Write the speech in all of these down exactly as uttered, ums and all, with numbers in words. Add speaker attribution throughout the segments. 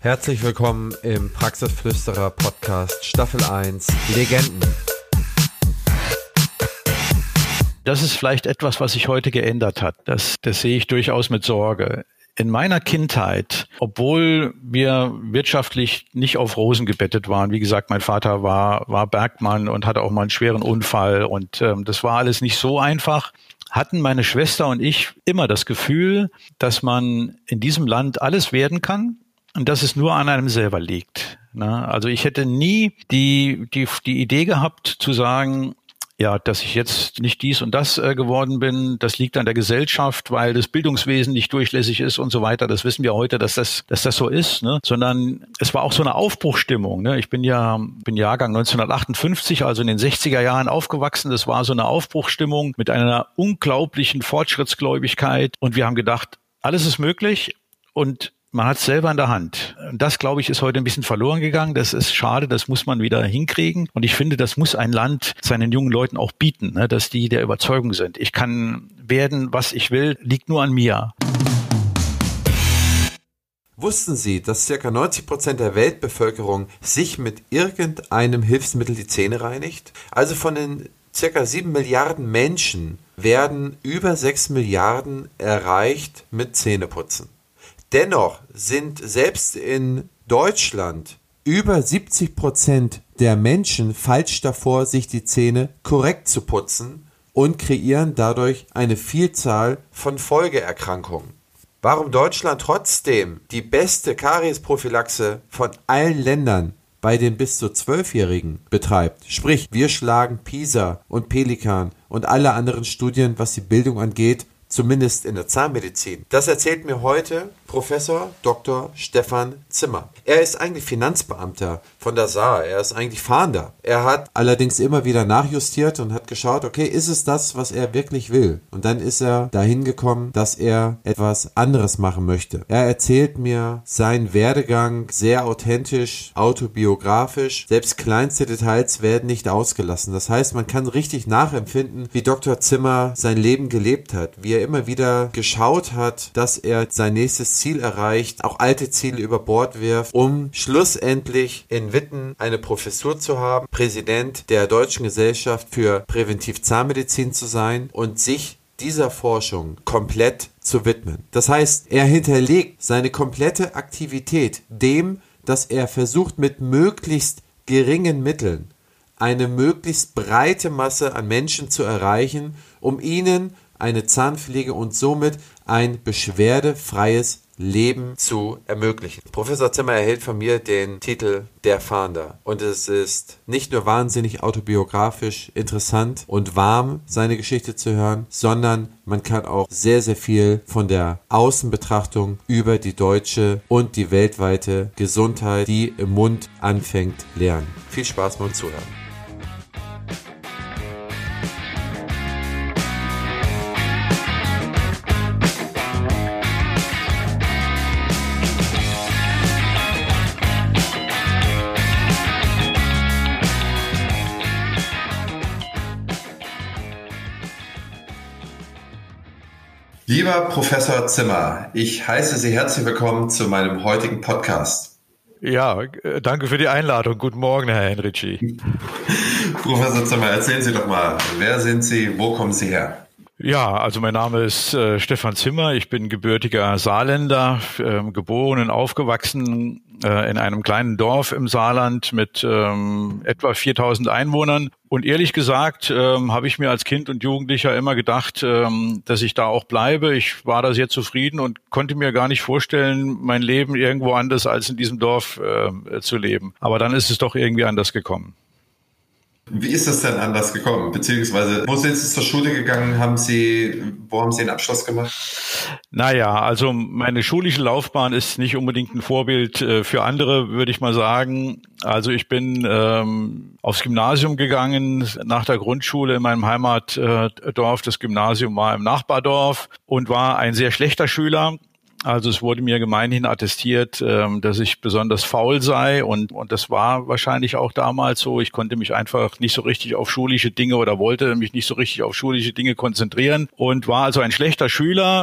Speaker 1: Herzlich willkommen im Praxisflüsterer Podcast Staffel eins Legenden.
Speaker 2: Das ist vielleicht etwas, was sich heute geändert hat. Das, das sehe ich durchaus mit Sorge. In meiner Kindheit, obwohl wir wirtschaftlich nicht auf Rosen gebettet waren, wie gesagt, mein Vater war, war Bergmann und hatte auch mal einen schweren Unfall und ähm, das war alles nicht so einfach, hatten meine Schwester und ich immer das Gefühl, dass man in diesem Land alles werden kann und dass es nur an einem selber liegt. Ne? Also ich hätte nie die, die, die Idee gehabt zu sagen, ja, dass ich jetzt nicht dies und das äh, geworden bin, das liegt an der Gesellschaft, weil das Bildungswesen nicht durchlässig ist und so weiter. Das wissen wir heute, dass das, dass das so ist, ne? Sondern es war auch so eine Aufbruchsstimmung. Ne? Ich bin ja, bin Jahrgang neunzehnhundertachtundfünfzig, also in den sechziger Jahren aufgewachsen. Das war so eine Aufbruchsstimmung mit einer unglaublichen Fortschrittsgläubigkeit. Und wir haben gedacht, alles ist möglich und man hat es selber in der Hand. Das, glaube ich, ist heute ein bisschen verloren gegangen. Das ist schade, das muss man wieder hinkriegen. Und ich finde, das muss ein Land seinen jungen Leuten auch bieten, ne, dass die der Überzeugung sind. Ich kann werden, was ich will, liegt nur an mir.
Speaker 1: Wussten Sie, dass ca. neunzig Prozent der Weltbevölkerung sich mit irgendeinem Hilfsmittel die Zähne reinigt? Also von den ca. sieben Milliarden Menschen werden über sechs Milliarden erreicht mit Zähneputzen. Dennoch sind selbst in Deutschland über siebzig Prozent der Menschen falsch davor, sich die Zähne korrekt zu putzen und kreieren dadurch eine Vielzahl von Folgeerkrankungen. Warum Deutschland trotzdem die beste Kariesprophylaxe von allen Ländern bei den bis zu Zwölfjährigen betreibt, sprich wir schlagen PISA und Pelikan und alle anderen Studien, was die Bildung angeht, zumindest in der Zahnmedizin. Das erzählt mir heute Professor Doktor Stefan Zimmer. Er ist eigentlich Finanzbeamter von der S A R. Er ist eigentlich Fahnder. Er hat allerdings immer wieder nachjustiert und hat geschaut, okay, ist es das, was er wirklich will? Und dann ist er dahin gekommen, dass er etwas anderes machen möchte. Er erzählt mir seinen Werdegang sehr authentisch, autobiografisch. Selbst kleinste Details werden nicht ausgelassen. Das heißt, man kann richtig nachempfinden, wie Doktor Zimmer sein Leben gelebt hat, wie er immer wieder geschaut hat, dass er sein nächstes Ziel erreicht, auch alte Ziele über Bord wirft, um schlussendlich in Witten eine Professur zu haben, Präsident der Deutschen Gesellschaft für Präventivzahnmedizin zu sein und sich dieser Forschung komplett zu widmen. Das heißt, er hinterlegt seine komplette Aktivität dem, dass er versucht, mit möglichst geringen Mitteln eine möglichst breite Masse an Menschen zu erreichen, um ihnen eine Zahnpflege und somit ein beschwerdefreies Leben zu ermöglichen. Professor Zimmer erhält von mir den Titel Der Fahnder und es ist nicht nur wahnsinnig autobiografisch interessant und warm, seine Geschichte zu hören, sondern man kann auch sehr, sehr viel von der Außenbetrachtung über die deutsche und die weltweite Gesundheit, die im Mund anfängt, lernen. Viel Spaß beim Zuhören. Lieber Professor Zimmer, ich heiße Sie herzlich willkommen zu meinem heutigen Podcast.
Speaker 2: Ja, danke für die Einladung. Guten Morgen, Herr Henrici.
Speaker 1: Professor Zimmer, erzählen Sie doch mal, wer sind Sie, wo kommen Sie her?
Speaker 2: Ja, also mein Name ist äh, Stefan Zimmer. Ich bin gebürtiger Saarländer, äh, geboren und aufgewachsen äh, in einem kleinen Dorf im Saarland mit ähm, etwa viertausend Einwohnern. Und ehrlich gesagt ähm, habe ich mir als Kind und Jugendlicher immer gedacht, ähm, dass ich da auch bleibe. Ich war da sehr zufrieden und konnte mir gar nicht vorstellen, mein Leben irgendwo anders als in diesem Dorf äh, zu leben. Aber dann ist es doch irgendwie anders gekommen.
Speaker 1: Wie ist das denn anders gekommen? Beziehungsweise, wo sind Sie zur Schule gegangen? Haben Sie, wo haben Sie den Abschluss gemacht?
Speaker 2: Naja, also meine schulische Laufbahn ist nicht unbedingt ein Vorbild äh, für andere, würde ich mal sagen. Also ich bin ähm, aufs Gymnasium gegangen, nach der Grundschule in meinem Heimatdorf. Das Gymnasium war im Nachbardorf und war ein sehr schlechter Schüler. Also es wurde mir gemeinhin attestiert, dass ich besonders faul sei und und das war wahrscheinlich auch damals so. Ich konnte mich einfach nicht so richtig auf schulische Dinge oder wollte mich nicht so richtig auf schulische Dinge konzentrieren und war also ein schlechter Schüler.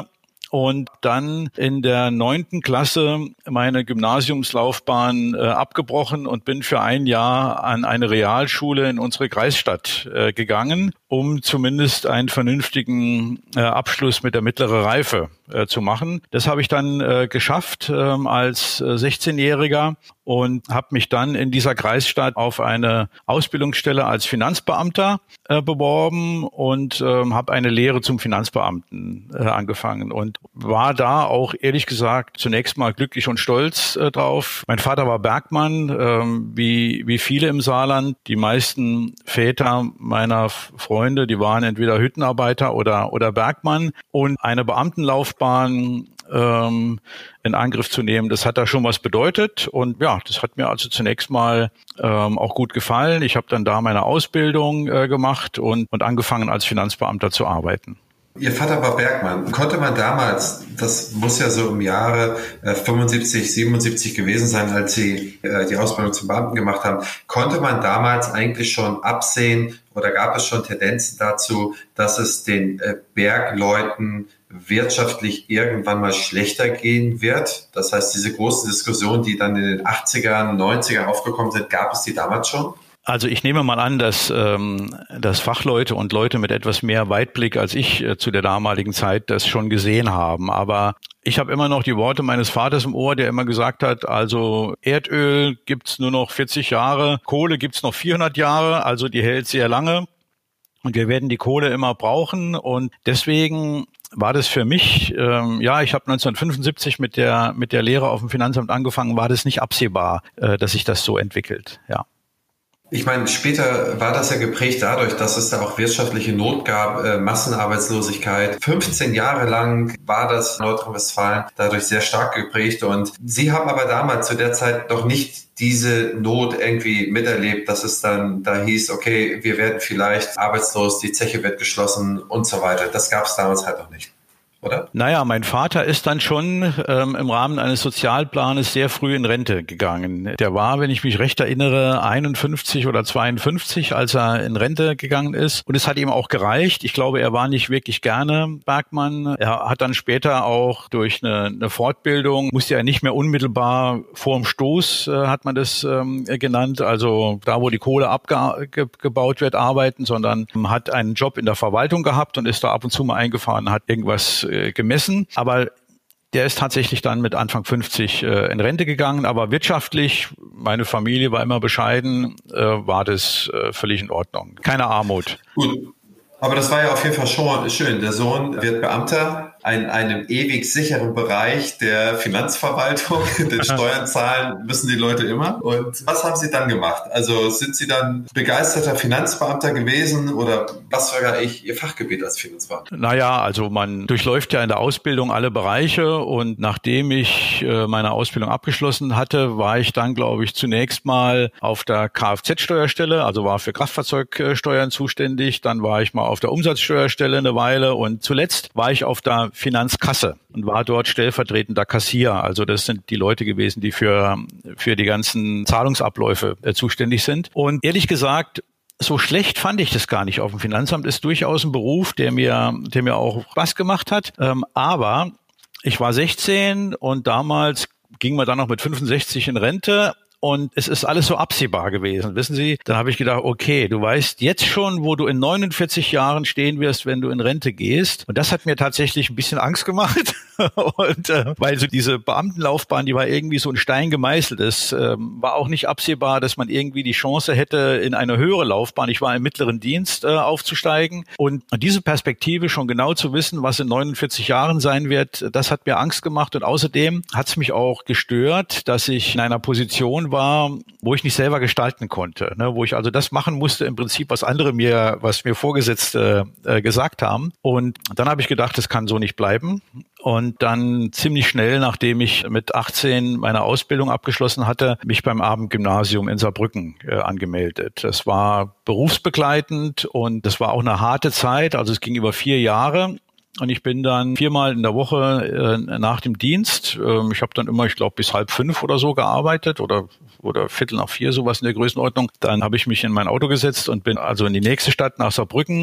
Speaker 2: und dann in der neunten Klasse meine Gymnasiumslaufbahn äh, abgebrochen und bin für ein Jahr an eine Realschule in unsere Kreisstadt äh, gegangen, um zumindest einen vernünftigen äh, Abschluss mit der mittleren Reife äh, zu machen. Das habe ich dann äh, geschafft äh, als äh, sechzehnjähriger und habe mich dann in dieser Kreisstadt auf eine Ausbildungsstelle als Finanzbeamter äh, beworben und äh, habe eine Lehre zum Finanzbeamten äh, angefangen und war da auch ehrlich gesagt zunächst mal glücklich und stolz äh, drauf. Mein Vater war Bergmann, äh, wie wie viele im Saarland. Die meisten Väter meiner Freunde, die waren entweder Hüttenarbeiter oder oder Bergmann, und eine Beamtenlaufbahn ähm, in Angriff zu nehmen, das hat da schon was bedeutet, und ja, das hat mir also zunächst mal ähm, auch gut gefallen. Ich habe dann da meine Ausbildung äh, gemacht und und angefangen als Finanzbeamter zu arbeiten.
Speaker 1: Ihr Vater war Bergmann. Konnte man damals, das muss ja so im Jahre äh, fünfundsiebzig, siebenundsiebzig gewesen sein, als Sie äh, die Ausbildung zum Beamten gemacht haben, konnte man damals eigentlich schon absehen oder gab es schon Tendenzen dazu, dass es den äh, Bergleuten wirtschaftlich irgendwann mal schlechter gehen wird? Das heißt, diese großen Diskussionen, die dann in den achtzigern, neunzigern aufgekommen sind, gab es die damals schon?
Speaker 2: Also ich nehme mal an, dass, ähm, dass Fachleute und Leute mit etwas mehr Weitblick als ich äh, zu der damaligen Zeit das schon gesehen haben. Aber ich habe immer noch die Worte meines Vaters im Ohr, der immer gesagt hat, also Erdöl gibt's nur noch vierzig Jahre, Kohle gibt's noch vierhundert Jahre, also die hält sehr lange und wir werden die Kohle immer brauchen, und deswegen war das für mich, ähm, ja, ich habe neunzehnhundertfünfundsiebzig mit der mit der Lehre auf dem Finanzamt angefangen, war das nicht absehbar, äh, dass sich das so entwickelt, ja.
Speaker 1: Ich meine, später war das ja geprägt dadurch, dass es da auch wirtschaftliche Not gab, äh, Massenarbeitslosigkeit. fünfzehn Jahre lang war das in Nordrhein-Westfalen dadurch sehr stark geprägt, und Sie haben aber damals zu der Zeit noch nicht diese Not irgendwie miterlebt, dass es dann da hieß, okay, wir werden vielleicht arbeitslos, die Zeche wird geschlossen und so weiter. Das gab es damals halt noch nicht. Oder?
Speaker 2: Naja, mein Vater ist dann schon ähm, im Rahmen eines Sozialplanes sehr früh in Rente gegangen. Der war, wenn ich mich recht erinnere, einundfünfzig oder zweiundfünfzig, als er in Rente gegangen ist. Und es hat ihm auch gereicht. Ich glaube, er war nicht wirklich gerne Bergmann. Er hat dann später auch durch eine, eine Fortbildung, musste er nicht mehr unmittelbar vorm Stoß, äh, hat man das ähm, genannt, also da, wo die Kohle abgebaut wird, arbeiten, sondern hat einen Job in der Verwaltung gehabt und ist da ab und zu mal eingefahren, hat irgendwas gemessen, aber der ist tatsächlich dann mit Anfang fünfzig äh, in Rente gegangen, aber wirtschaftlich, meine Familie war immer bescheiden, äh, war das äh, völlig in Ordnung. Keine Armut.
Speaker 1: Gut, aber das war ja auf jeden Fall schon schön. Der Sohn wird Beamter in einem ewig sicheren Bereich der Finanzverwaltung. Den Steuern zahlen müssen die Leute immer. Und was haben Sie dann gemacht? Also sind Sie dann begeisterter Finanzbeamter gewesen, oder was war eigentlich Ihr Fachgebiet als Finanzbeamter?
Speaker 2: Naja, also man durchläuft ja in der Ausbildung alle Bereiche, und nachdem ich äh, meine Ausbildung abgeschlossen hatte, war ich dann, glaube ich, zunächst mal auf der Kfz-Steuerstelle, also war für Kraftfahrzeugsteuern zuständig, dann war ich mal auf der Umsatzsteuerstelle eine Weile und zuletzt war ich auf der Finanzkasse und war dort stellvertretender Kassier. Also das sind die Leute gewesen, die für für die ganzen Zahlungsabläufe äh, zuständig sind. Und ehrlich gesagt, so schlecht fand ich das gar nicht auf dem Finanzamt. Ist durchaus ein Beruf, der mir der mir auch Spaß gemacht hat. Ähm, aber ich war sechzehn und damals ging man dann noch mit fünfundsechzig in Rente. Und es ist alles so absehbar gewesen, wissen Sie? Dann habe ich gedacht, okay, du weißt jetzt schon, wo du in neunundvierzig Jahren stehen wirst, wenn du in Rente gehst. Und das hat mir tatsächlich ein bisschen Angst gemacht. Und äh, weil so diese Beamtenlaufbahn, die war irgendwie so ein Stein gemeißelt. Es äh, war auch nicht absehbar, dass man irgendwie die Chance hätte, in eine höhere Laufbahn, ich war im mittleren Dienst, äh, aufzusteigen. Und diese Perspektive, schon genau zu wissen, was in neunundvierzig Jahren sein wird, das hat mir Angst gemacht. Und außerdem hat es mich auch gestört, dass ich in einer Position war, wo ich nicht selber gestalten konnte, ne, wo ich also das machen musste im Prinzip, was andere mir, was mir Vorgesetzte äh, gesagt haben. Und dann habe ich gedacht, das kann so nicht bleiben. Und dann ziemlich schnell, nachdem ich mit achtzehn meine Ausbildung abgeschlossen hatte, mich beim Abendgymnasium in Saarbrücken äh, angemeldet. Das war berufsbegleitend und das war auch eine harte Zeit, also es ging über vier Jahre. Und ich bin dann viermal in der Woche äh, nach dem Dienst, äh, ich habe dann immer, ich glaube, bis halb fünf oder so gearbeitet oder oder Viertel nach vier, sowas in der Größenordnung. Dann habe ich mich in mein Auto gesetzt und bin also in die nächste Stadt nach Saarbrücken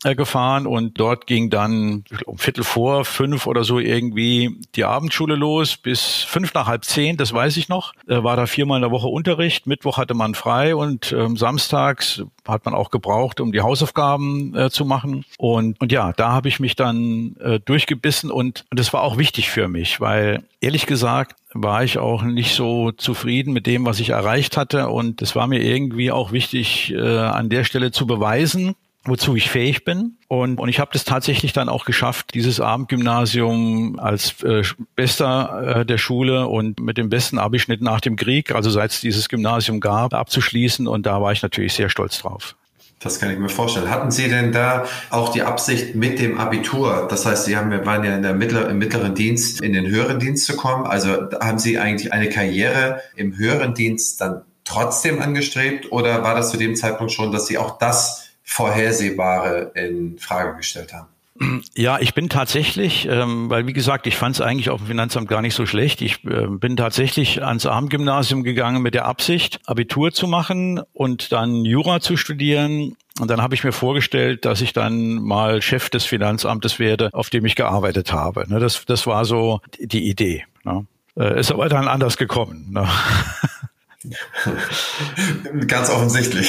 Speaker 2: äh, gefahren und dort ging dann um Viertel vor fünf oder so irgendwie die Abendschule los bis fünf nach halb zehn, das weiß ich noch. Äh, war da viermal in der Woche Unterricht, Mittwoch hatte man frei und ähm, samstags hat man auch gebraucht, um die Hausaufgaben äh, zu machen. Und, und ja, da habe ich mich dann äh, durchgebissen und, und das war auch wichtig für mich, weil ehrlich gesagt war ich auch nicht so zufrieden mit dem, was ich erreicht hatte. Und es war mir irgendwie auch wichtig, äh, an der Stelle zu beweisen, wozu ich fähig bin. Und, und ich habe das tatsächlich dann auch geschafft, dieses Abendgymnasium als äh, Bester äh, der Schule und mit dem besten Abischnitt nach dem Krieg, also seit es dieses Gymnasium gab, abzuschließen. Und da war ich natürlich sehr stolz drauf.
Speaker 1: Das kann ich mir vorstellen. Hatten Sie denn da auch die Absicht mit dem Abitur? Das heißt, Sie haben, waren ja in der mittler, im mittleren Dienst in den höheren Dienst zu kommen. Also haben Sie eigentlich eine Karriere im höheren Dienst dann trotzdem angestrebt oder war das zu dem Zeitpunkt schon, dass Sie auch das Vorhersehbare in Frage gestellt haben?
Speaker 2: Ja, ich bin tatsächlich, ähm, weil wie gesagt, ich fand es eigentlich auf dem Finanzamt gar nicht so schlecht. Ich äh, bin tatsächlich ans Abendgymnasium gegangen mit der Absicht, Abitur zu machen und dann Jura zu studieren. Und dann habe ich mir vorgestellt, dass ich dann mal Chef des Finanzamtes werde, auf dem ich gearbeitet habe. Ne, das, das war so die Idee. Ne? Äh, ist aber dann anders gekommen. Ne?
Speaker 1: Ganz offensichtlich.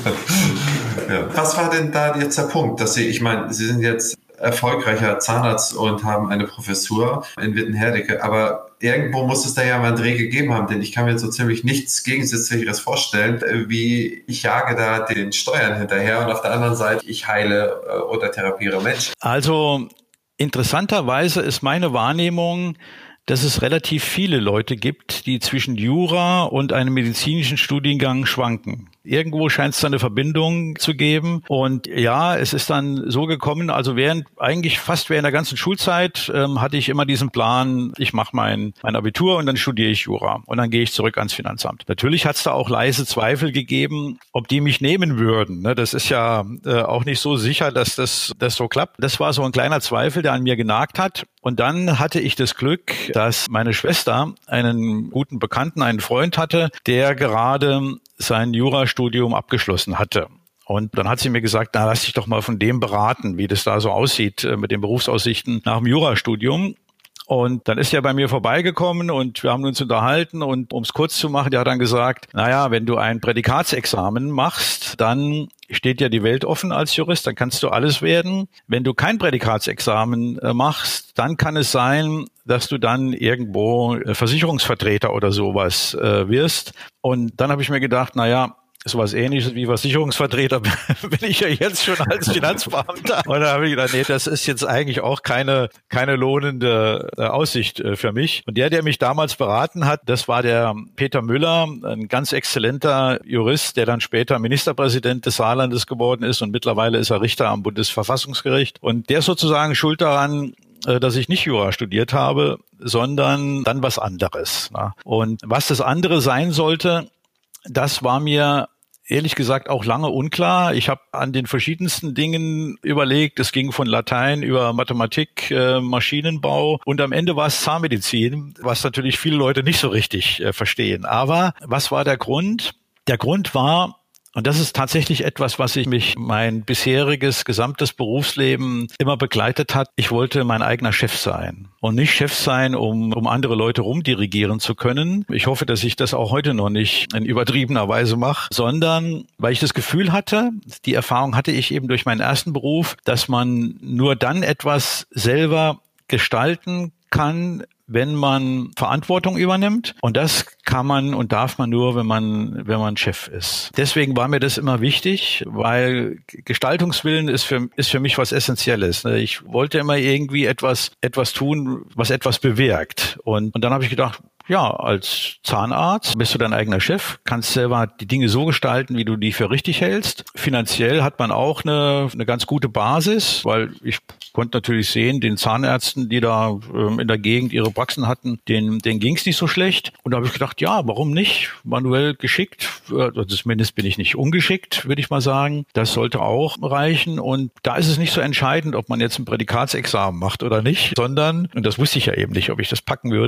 Speaker 1: Ja. Was war denn da jetzt der Punkt, dass Sie, ich meine, Sie sind jetzt erfolgreicher Zahnarzt und haben eine Professur in Wittenherdecke, aber irgendwo muss es da ja mal einen Dreh gegeben haben, denn ich kann mir jetzt so ziemlich nichts Gegensätzlicheres vorstellen, wie ich jage da den Steuern hinterher und auf der anderen Seite ich heile oder therapiere Menschen.
Speaker 2: Also interessanterweise ist meine Wahrnehmung, dass es relativ viele Leute gibt, die zwischen Jura und einem medizinischen Studiengang schwanken. Irgendwo scheint es da eine Verbindung zu geben. Und ja, es ist dann so gekommen, also während eigentlich fast während der ganzen Schulzeit ähm, hatte ich immer diesen Plan, ich mache mein, mein Abitur und dann studiere ich Jura und dann gehe ich zurück ans Finanzamt. Natürlich hat es da auch leise Zweifel gegeben, ob die mich nehmen würden. Ne, das ist ja äh, auch nicht so sicher, dass das, das so klappt. Das war so ein kleiner Zweifel, der an mir genagt hat. Und dann hatte ich das Glück, dass meine Schwester einen guten Bekannten, einen Freund hatte, der gerade sein Jurastudium abgeschlossen hatte. Und dann hat sie mir gesagt, na, lass dich doch mal von dem beraten, wie das da so aussieht mit den Berufsaussichten nach dem Jurastudium. Und dann ist er bei mir vorbeigekommen und wir haben uns unterhalten und um es kurz zu machen, der hat dann gesagt, naja, wenn du ein Prädikatsexamen machst, dann steht dir die Welt offen als Jurist, dann kannst du alles werden. Wenn du kein Prädikatsexamen äh, machst, dann kann es sein, dass du dann irgendwo äh, Versicherungsvertreter oder sowas äh, wirst. Und dann habe ich mir gedacht, naja, sowas Ähnliches wie Versicherungsvertreter bin ich ja jetzt schon als Finanzbeamter. Und da habe ich gedacht, nee, das ist jetzt eigentlich auch keine keine lohnende äh, Aussicht äh, für mich. Und der, der mich damals beraten hat, das war der Peter Müller, ein ganz exzellenter Jurist, der dann später Ministerpräsident des Saarlandes geworden ist und mittlerweile ist er Richter am Bundesverfassungsgericht. Und der ist sozusagen schuld daran, dass ich nicht Jura studiert habe, sondern dann was anderes. Und was das andere sein sollte, das war mir ehrlich gesagt auch lange unklar. Ich habe an den verschiedensten Dingen überlegt. Es ging von Latein über Mathematik, äh, Maschinenbau und am Ende war es Zahnmedizin, was natürlich viele Leute nicht so richtig äh, verstehen. Aber was war der Grund? Der Grund war, und das ist tatsächlich etwas, was ich mich mein bisheriges gesamtes Berufsleben immer begleitet hat. Ich wollte mein eigener Chef sein und nicht Chef sein, um um andere Leute rumdirigieren zu können. Ich hoffe, dass ich das auch heute noch nicht in übertriebener Weise mache, sondern weil ich das Gefühl hatte, die Erfahrung hatte ich eben durch meinen ersten Beruf, dass man nur dann etwas selber gestalten kann, wenn man Verantwortung übernimmt. Und das kann man und darf man nur, wenn man wenn man Chef ist. Deswegen war mir das immer wichtig, weil Gestaltungswillen ist für ist für mich was Essentielles. Ich wollte immer irgendwie etwas etwas tun, was etwas bewirkt. Und, und dann habe ich gedacht, ja, als Zahnarzt bist du dein eigener Chef, kannst selber die Dinge so gestalten, wie du die für richtig hältst. Finanziell hat man auch eine, eine ganz gute Basis, weil ich konnte natürlich sehen, den Zahnärzten, die da ähm, in der Gegend ihre Praxen hatten, denen, denen ging es nicht so schlecht. Und da habe ich gedacht, ja, warum nicht? Manuell geschickt, also zumindest bin ich nicht ungeschickt, würde ich mal sagen. Das sollte auch reichen. Und da ist es nicht so entscheidend, ob man jetzt ein Prädikatsexamen macht oder nicht, sondern, und das wusste ich ja eben nicht, ob ich das packen würde,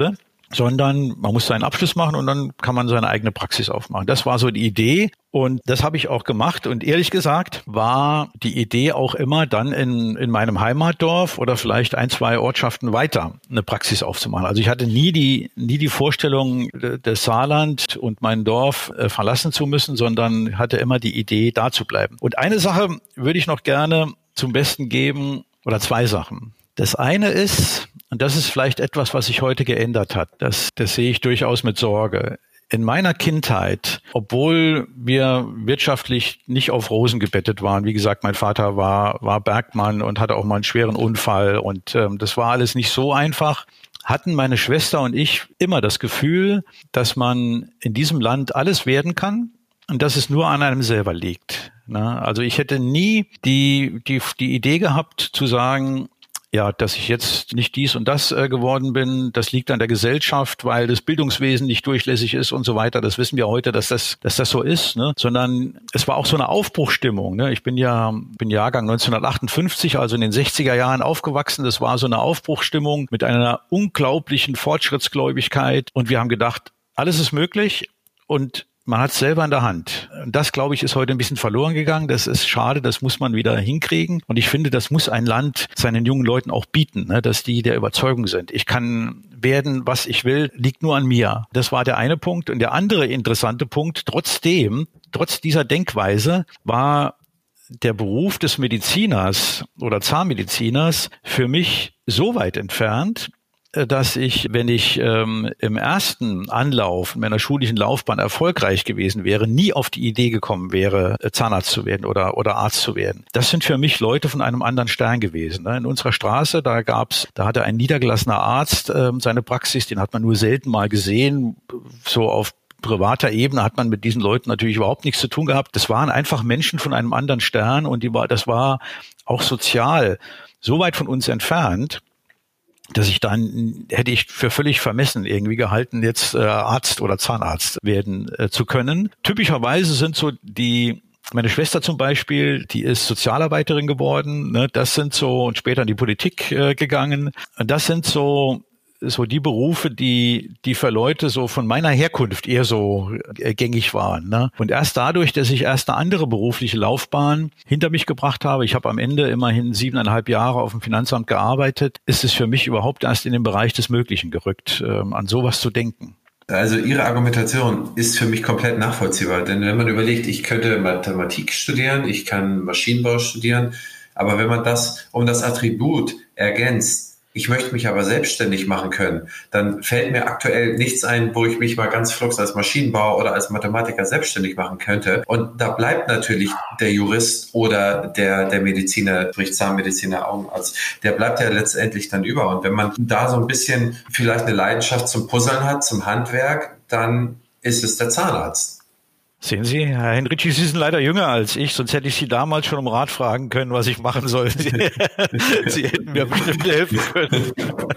Speaker 2: sondern man muss seinen Abschluss machen und dann kann man seine eigene Praxis aufmachen. Das war so die Idee und das habe ich auch gemacht und ehrlich gesagt war die Idee auch immer dann in, in meinem Heimatdorf oder vielleicht ein, zwei Ortschaften weiter eine Praxis aufzumachen. Also ich hatte nie die, nie die Vorstellung, das Saarland und mein Dorf äh, verlassen zu müssen, sondern hatte immer die Idee, da zu bleiben. Und eine Sache würde ich noch gerne zum Besten geben oder zwei Sachen. Das eine ist, und das ist vielleicht etwas, was sich heute geändert hat, das, das sehe ich durchaus mit Sorge. In meiner Kindheit, obwohl wir wirtschaftlich nicht auf Rosen gebettet waren, wie gesagt, mein Vater war, war Bergmann und hatte auch mal einen schweren Unfall und ähm, das war alles nicht so einfach, hatten meine Schwester und ich immer das Gefühl, dass man in diesem Land alles werden kann und dass es nur an einem selber liegt. Ne? Also ich hätte nie die, die, die Idee gehabt zu sagen, ja, dass ich jetzt nicht dies und das äh, geworden bin, das liegt an der Gesellschaft, weil das Bildungswesen nicht durchlässig ist und so weiter. Das wissen wir heute, dass das, dass das so ist, ne? Sondern es war auch so eine Aufbruchsstimmung. Ne? Ich bin ja, bin Jahrgang neunzehnhundertachtundfünfzig, also in den sechziger Jahren aufgewachsen. Das war so eine Aufbruchsstimmung mit einer unglaublichen Fortschrittsgläubigkeit. Und wir haben gedacht, alles ist möglich und man hat es selber in der Hand. Das, glaube ich, ist heute ein bisschen verloren gegangen. Das ist schade, das muss man wieder hinkriegen. Und ich finde, das muss ein Land seinen jungen Leuten auch bieten, ne, dass die der Überzeugung sind. Ich kann werden, was ich will, liegt nur an mir. Das war der eine Punkt. Und der andere interessante Punkt, trotzdem, trotz dieser Denkweise, war der Beruf des Mediziners oder Zahnmediziners für mich so weit entfernt, dass ich, wenn ich ähm, im ersten Anlauf meiner schulischen Laufbahn erfolgreich gewesen wäre, nie auf die Idee gekommen wäre, Zahnarzt zu werden oder oder Arzt zu werden. Das sind für mich Leute von einem anderen Stern gewesen. Ne? In unserer Straße, da gab's, da hatte ein niedergelassener Arzt ähm, seine Praxis, den hat man nur selten mal gesehen, so auf privater Ebene hat man mit diesen Leuten natürlich überhaupt nichts zu tun gehabt. Das waren einfach Menschen von einem anderen Stern und die war, das war auch sozial so weit von uns entfernt, dass ich dann, hätte ich für völlig vermessen irgendwie gehalten, jetzt äh, Arzt oder Zahnarzt werden äh, zu können. Typischerweise sind so die, meine Schwester zum Beispiel, die ist Sozialarbeiterin geworden, ne, das sind so, und später in die Politik äh, gegangen. Und das sind so, so die Berufe, die, die für Leute so von meiner Herkunft eher so äh, gängig waren. Ne? Und erst dadurch, dass ich erst eine andere berufliche Laufbahn hinter mich gebracht habe, ich habe am Ende immerhin siebeneinhalb Jahre auf dem Finanzamt gearbeitet, ist es für mich überhaupt erst in den Bereich des Möglichen gerückt, äh, an sowas zu denken.
Speaker 1: Also Ihre Argumentation ist für mich komplett nachvollziehbar, denn wenn man überlegt, ich könnte Mathematik studieren, ich kann Maschinenbau studieren, aber wenn man das um das Attribut ergänzt, ich möchte mich aber selbstständig machen können, dann fällt mir aktuell nichts ein, wo ich mich mal ganz flugs als Maschinenbauer oder als Mathematiker selbstständig machen könnte. Und da bleibt natürlich der Jurist oder der, der Mediziner, sprich Zahnmediziner, Augenarzt, der bleibt ja letztendlich dann über. Und wenn man da so ein bisschen vielleicht eine Leidenschaft zum Puzzeln hat, zum Handwerk, dann ist es der Zahnarzt.
Speaker 2: Sehen Sie, Herr Henrici, Sie sind leider jünger als ich, sonst hätte ich Sie damals schon um Rat fragen können, was ich machen soll. Sie, Sie hätten mir bestimmt helfen können.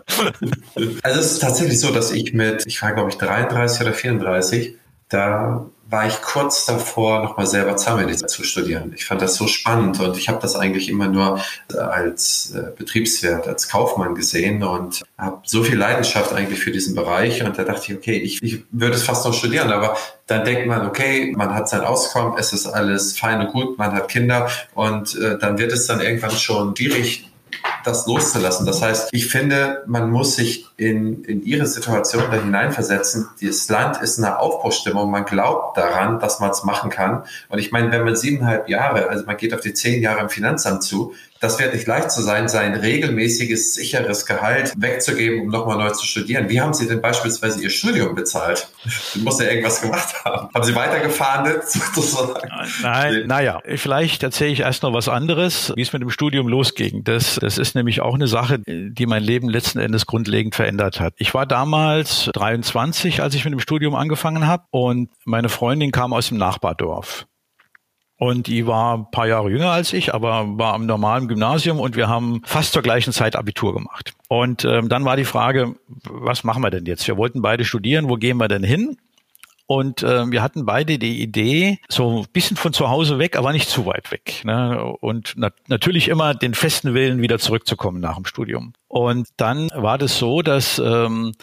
Speaker 1: Also es ist tatsächlich so, dass ich mit, ich war glaube ich dreiunddreißig oder vierunddreißig, da war ich kurz davor, nochmal selber Zahnmedizin zu studieren. Ich fand das so spannend und ich habe das eigentlich immer nur als Betriebswirt, als Kaufmann gesehen und habe so viel Leidenschaft eigentlich für diesen Bereich und da dachte ich, okay, ich, ich würde es fast noch studieren, aber dann denkt man, okay, man hat sein Auskommen, es ist alles fein und gut, man hat Kinder und äh, dann wird es dann irgendwann schon schwierig, das loszulassen. Das heißt, ich finde, man muss sich in, in ihre Situation da hineinversetzen. Das Land ist in einer Aufbruchsstimmung. Man glaubt daran, dass man es machen kann. Und ich meine, wenn man siebeneinhalb Jahre, also man geht auf die zehn Jahre im Finanzamt zu, das wird nicht leicht zu sein, sein regelmäßiges, sicheres Gehalt wegzugeben, um nochmal neu zu studieren. Wie haben Sie denn beispielsweise Ihr Studium bezahlt? Sie muss ja irgendwas gemacht haben. Haben Sie weitergefahren sozusagen?
Speaker 2: Nein, naja, vielleicht erzähle ich erst noch was anderes, wie es mit dem Studium losging. Das, das ist nämlich auch eine Sache, die mein Leben letzten Endes grundlegend verändert hat. Ich war damals dreiundzwanzig, als ich mit dem Studium angefangen habe und meine Freundin kam aus dem Nachbardorf. Und die war ein paar Jahre jünger als ich, aber war am normalen Gymnasium und wir haben fast zur gleichen Zeit Abitur gemacht. Und ähm, dann war die Frage, was machen wir denn jetzt? Wir wollten beide studieren, wo gehen wir denn hin? Und äh, wir hatten beide die Idee, so ein bisschen von zu Hause weg, aber nicht zu weit weg. Ne? Und na- natürlich immer den festen Willen, wieder zurückzukommen nach dem Studium. Und dann war das so, dass ähm,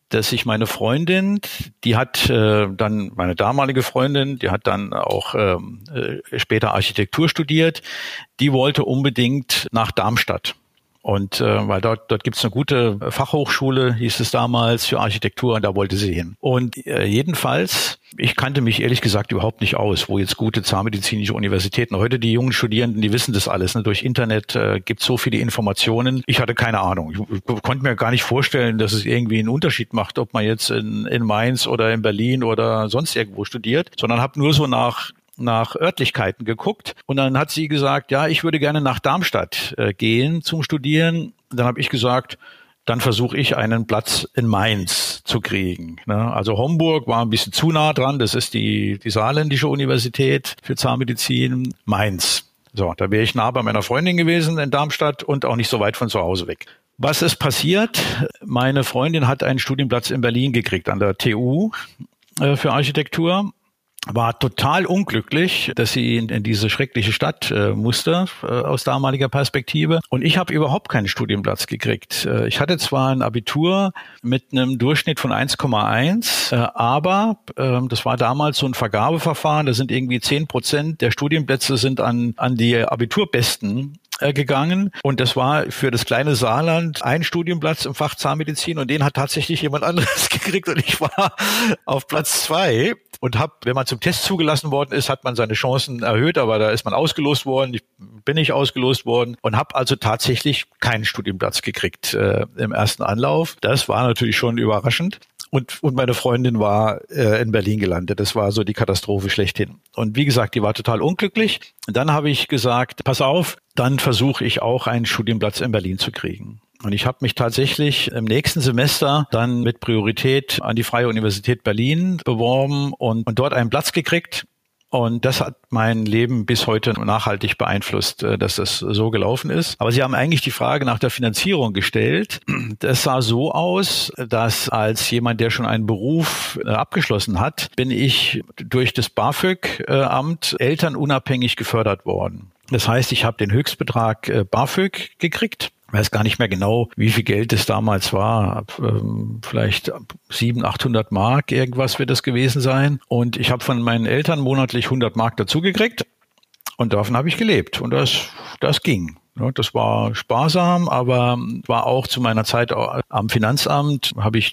Speaker 2: dass ich meine Freundin, die hat äh, dann, meine damalige Freundin, die hat dann auch ähm, äh, später Architektur studiert, die wollte unbedingt nach Darmstadt. Und äh, weil dort dort gibt's eine gute Fachhochschule, hieß es damals, für Architektur, und da wollte sie hin. Und äh, jedenfalls, ich kannte mich ehrlich gesagt überhaupt nicht aus, wo jetzt gute zahnmedizinische Universitäten. Heute die jungen Studierenden, die wissen das alles. Ne? Durch Internet äh, gibt's so viele Informationen. Ich hatte keine Ahnung. Ich, ich konnte mir gar nicht vorstellen, dass es irgendwie einen Unterschied macht, ob man jetzt in, in Mainz oder in Berlin oder sonst irgendwo studiert, sondern habe nur so nach nach Örtlichkeiten geguckt, und dann hat sie gesagt, ja, ich würde gerne nach Darmstadt äh, gehen zum Studieren. Dann habe ich gesagt, dann versuche ich einen Platz in Mainz zu kriegen. Ne? Also Homburg war ein bisschen zu nah dran, das ist die, die Saarländische Universität für Zahnmedizin. Mainz. So, da wäre ich nah bei meiner Freundin gewesen in Darmstadt und auch nicht so weit von zu Hause weg. Was ist passiert? Meine Freundin hat einen Studienplatz in Berlin gekriegt, an der T U äh, für Architektur. War total unglücklich, dass sie in, in diese schreckliche Stadt äh, musste, äh, aus damaliger Perspektive. Und ich habe überhaupt keinen Studienplatz gekriegt. Äh, ich hatte zwar ein Abitur mit einem Durchschnitt von eins Komma eins, äh, aber äh, das war damals so ein Vergabeverfahren. Da sind irgendwie zehn Prozent der Studienplätze sind an, an die Abiturbesten gegangen, und das war für das kleine Saarland ein Studienplatz im Fach Zahnmedizin, und den hat tatsächlich jemand anderes gekriegt, und ich war auf Platz zwei und habe, wenn man zum Test zugelassen worden ist, hat man seine Chancen erhöht, aber da ist man ausgelost worden, ich bin nicht ausgelost worden und habe also tatsächlich keinen Studienplatz gekriegt äh, im ersten Anlauf. Das war natürlich schon überraschend. Und, und meine Freundin war äh, in Berlin gelandet. Das war so die Katastrophe schlechthin. Und wie gesagt, die war total unglücklich. Und dann habe ich gesagt, pass auf, dann versuche ich auch einen Studienplatz in Berlin zu kriegen. Und ich habe mich tatsächlich im nächsten Semester dann mit Priorität an die Freie Universität Berlin beworben und, und dort einen Platz gekriegt. Und das hat mein Leben bis heute nachhaltig beeinflusst, dass das so gelaufen ist. Aber Sie haben eigentlich die Frage nach der Finanzierung gestellt. Das sah so aus, dass als jemand, der schon einen Beruf abgeschlossen hat, bin ich durch das BAföG-Amt elternunabhängig gefördert worden. Das heißt, ich habe den Höchstbetrag BAföG gekriegt. Ich weiß gar nicht mehr genau, wie viel Geld es damals war. Ähm, vielleicht siebenhundert, achthundert Mark, irgendwas wird es gewesen sein. Und ich habe von meinen Eltern monatlich hundert Mark dazugekriegt. Und davon habe ich gelebt. Und das, das ging. Das war sparsam, aber war auch zu meiner Zeit am Finanzamt, habe ich,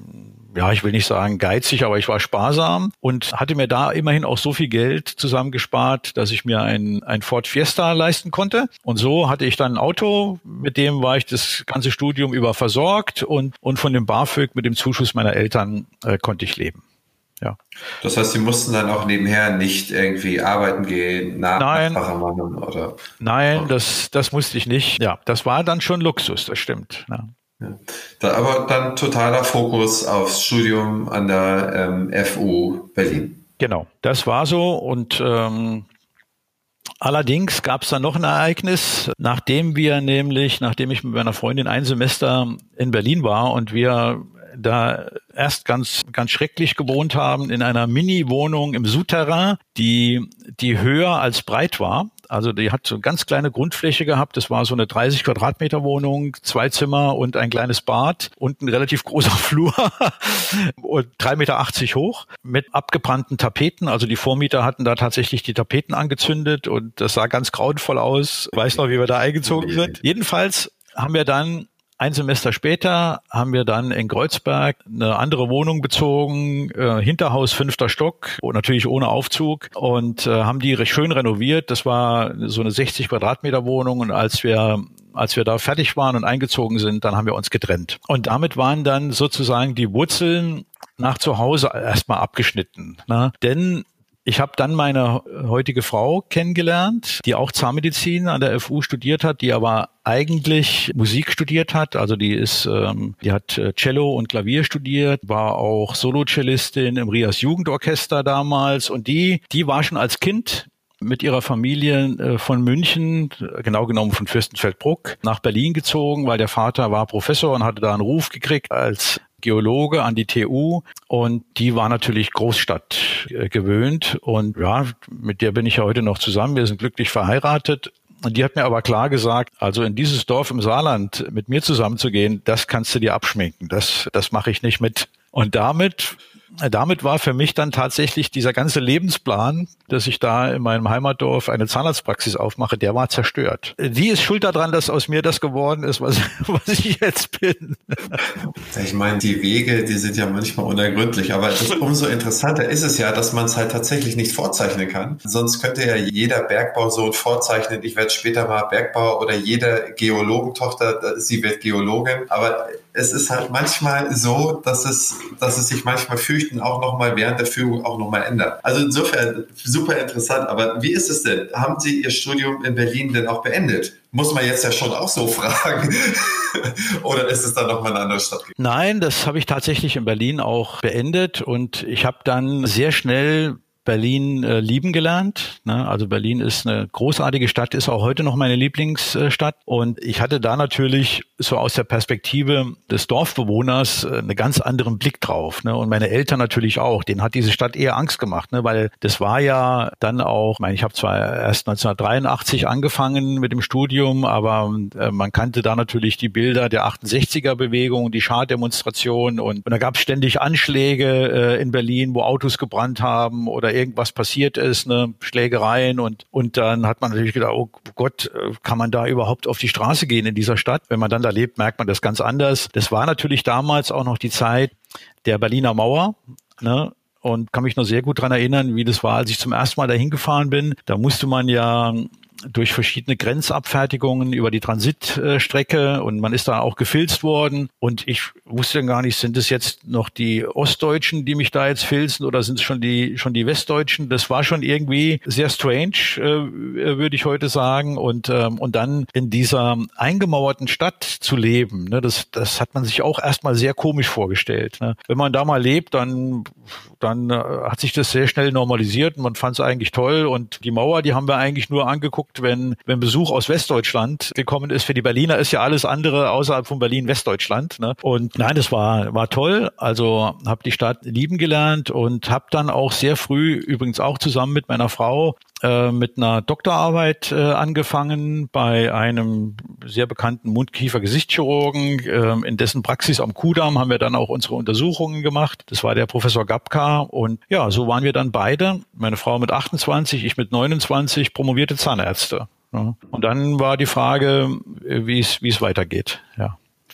Speaker 2: ja, ich will nicht sagen geizig, aber ich war sparsam und hatte mir da immerhin auch so viel Geld zusammengespart, dass ich mir ein, ein Ford Fiesta leisten konnte. Und so hatte ich dann ein Auto, mit dem war ich das ganze Studium über versorgt, und, und von dem BAföG mit dem Zuschuss meiner Eltern äh, konnte ich leben. Ja.
Speaker 1: Das heißt, Sie mussten dann auch nebenher nicht irgendwie arbeiten gehen,
Speaker 2: Nein,
Speaker 1: machen oder?
Speaker 2: Nein, das, das musste ich nicht. Ja, das war dann schon Luxus, das stimmt. Ja.
Speaker 1: Ja. Da, aber dann totaler Fokus aufs Studium an der ähm, F U Berlin.
Speaker 2: Genau, das war so. Und ähm, allerdings gab es dann noch ein Ereignis, nachdem wir nämlich, nachdem ich mit meiner Freundin ein Semester in Berlin war und wir da erst ganz ganz schrecklich gewohnt haben in einer Mini-Wohnung im Souterrain, die die höher als breit war. Also die hat so eine ganz kleine Grundfläche gehabt. Das war so eine dreißig Quadratmeter Wohnung, zwei Zimmer und ein kleines Bad und ein relativ großer Flur und drei Meter achtzig hoch mit abgebrannten Tapeten. Also die Vormieter hatten da tatsächlich die Tapeten angezündet und das sah ganz grauenvoll aus. Ich weiß noch, wie wir da eingezogen sind. Jedenfalls haben wir dann ein Semester später haben wir dann in Kreuzberg eine andere Wohnung bezogen, äh, Hinterhaus, fünfter Stock, natürlich ohne Aufzug, und äh, haben die recht schön renoviert. Das war so eine sechzig Quadratmeter Wohnung, und als wir als wir da fertig waren und eingezogen sind, dann haben wir uns getrennt. Und damit waren dann sozusagen die Wurzeln nach zu Hause erstmal abgeschnitten, ne? Denn ich habe dann meine heutige Frau kennengelernt, die auch Zahnmedizin an der F U studiert hat, die aber eigentlich Musik studiert hat. Also die ist, ähm, die hat Cello und Klavier studiert, war auch Solo-Cellistin im Rias Jugendorchester damals, und die, die war schon als Kind mit ihrer Familie äh, von München, genau genommen von Fürstenfeldbruck, nach Berlin gezogen, weil der Vater war Professor und hatte da einen Ruf gekriegt als Geologe an die T U, und die war natürlich Großstadt äh, gewöhnt, und ja, mit der bin ich ja heute noch zusammen. Wir sind glücklich verheiratet Und die hat mir aber klar gesagt, also in dieses Dorf im Saarland mit mir zusammenzugehen, das kannst du dir abschminken. Das, das mache ich nicht mit. Und damit Damit war für mich dann tatsächlich dieser ganze Lebensplan, dass ich da in meinem Heimatdorf eine Zahnarztpraxis aufmache, der war zerstört. Die ist schuld daran, dass aus mir das geworden ist, was, was ich jetzt bin.
Speaker 1: Ich meine, die Wege, die sind ja manchmal unergründlich, aber das, umso interessanter ist es ja, dass man es halt tatsächlich nicht vorzeichnen kann. Sonst könnte ja jeder Bergbausohn vorzeichnen, ich werde später mal Bergbauer, oder jede Geologentochter, sie wird Geologin. Aber es ist halt manchmal so, dass es, dass es sich manchmal fürchten auch nochmal während der Führung auch nochmal ändert. Also insofern super interessant. Aber wie ist es denn? Haben Sie Ihr Studium in Berlin denn auch beendet? Muss man jetzt ja schon auch so fragen. Oder ist es dann nochmal eine andere Stadt?
Speaker 2: Nein, das habe ich tatsächlich in Berlin auch beendet. Und ich habe dann sehr schnell Berlin äh, lieben gelernt. Ne? Also Berlin ist eine großartige Stadt, ist auch heute noch meine Lieblingsstadt. Und ich hatte da natürlich so aus der Perspektive des Dorfbewohners äh, einen ganz anderen Blick drauf. Ne? Und meine Eltern natürlich auch. Denen hat diese Stadt eher Angst gemacht, ne? Weil das war ja dann auch, ich meine, ich habe zwar erst neunzehnhundertdreiundachtzig angefangen mit dem Studium, aber äh, man kannte da natürlich die Bilder der achtundsechziger-Bewegung, die Schah-Demonstration, und, und da gab es ständig Anschläge äh, in Berlin, wo Autos gebrannt haben oder irgendwas passiert ist, ne, Schlägereien, und und dann hat man natürlich gedacht, oh Gott, kann man da überhaupt auf die Straße gehen in dieser Stadt? Wenn man dann da lebt, merkt man das ganz anders. Das war natürlich damals auch noch die Zeit der Berliner Mauer, ne? Und kann mich noch sehr gut dran erinnern, wie das war, als ich zum ersten Mal dahin gefahren bin. Da musste man ja durch verschiedene Grenzabfertigungen über die Transitstrecke, und man ist da auch gefilzt worden, und ich wusste dann gar nicht, sind es jetzt noch die Ostdeutschen, die mich da jetzt filzen, oder sind es schon die schon die Westdeutschen? Das war schon irgendwie sehr strange, äh, würde ich heute sagen, und ähm, und dann in dieser eingemauerten Stadt zu leben, ne, das das hat man sich auch erstmal sehr komisch vorgestellt, ne? Wenn man da mal lebt, dann dann äh, hat sich das sehr schnell normalisiert und man fand es eigentlich toll, und die Mauer, die haben wir eigentlich nur angeguckt, wenn wenn Besuch aus Westdeutschland gekommen ist. Für die Berliner ist ja alles andere außerhalb von Berlin Westdeutschland, ne? Und nein, das war war toll. Also habe die Stadt lieben gelernt und habe dann auch sehr früh, übrigens auch zusammen mit meiner Frau, äh, mit einer Doktorarbeit äh, angefangen bei einem sehr bekannten Mund-Kiefer-Gesichtschirurgen. Äh, in dessen Praxis am Kudamm haben wir dann auch unsere Untersuchungen gemacht. Das war der Professor Gabka, und ja, so waren wir dann beide, meine Frau mit achtundzwanzig, ich mit neunundzwanzig, promovierte Zahnärzte. Ja. Und dann war die Frage, wie es wie es weitergeht. Ja.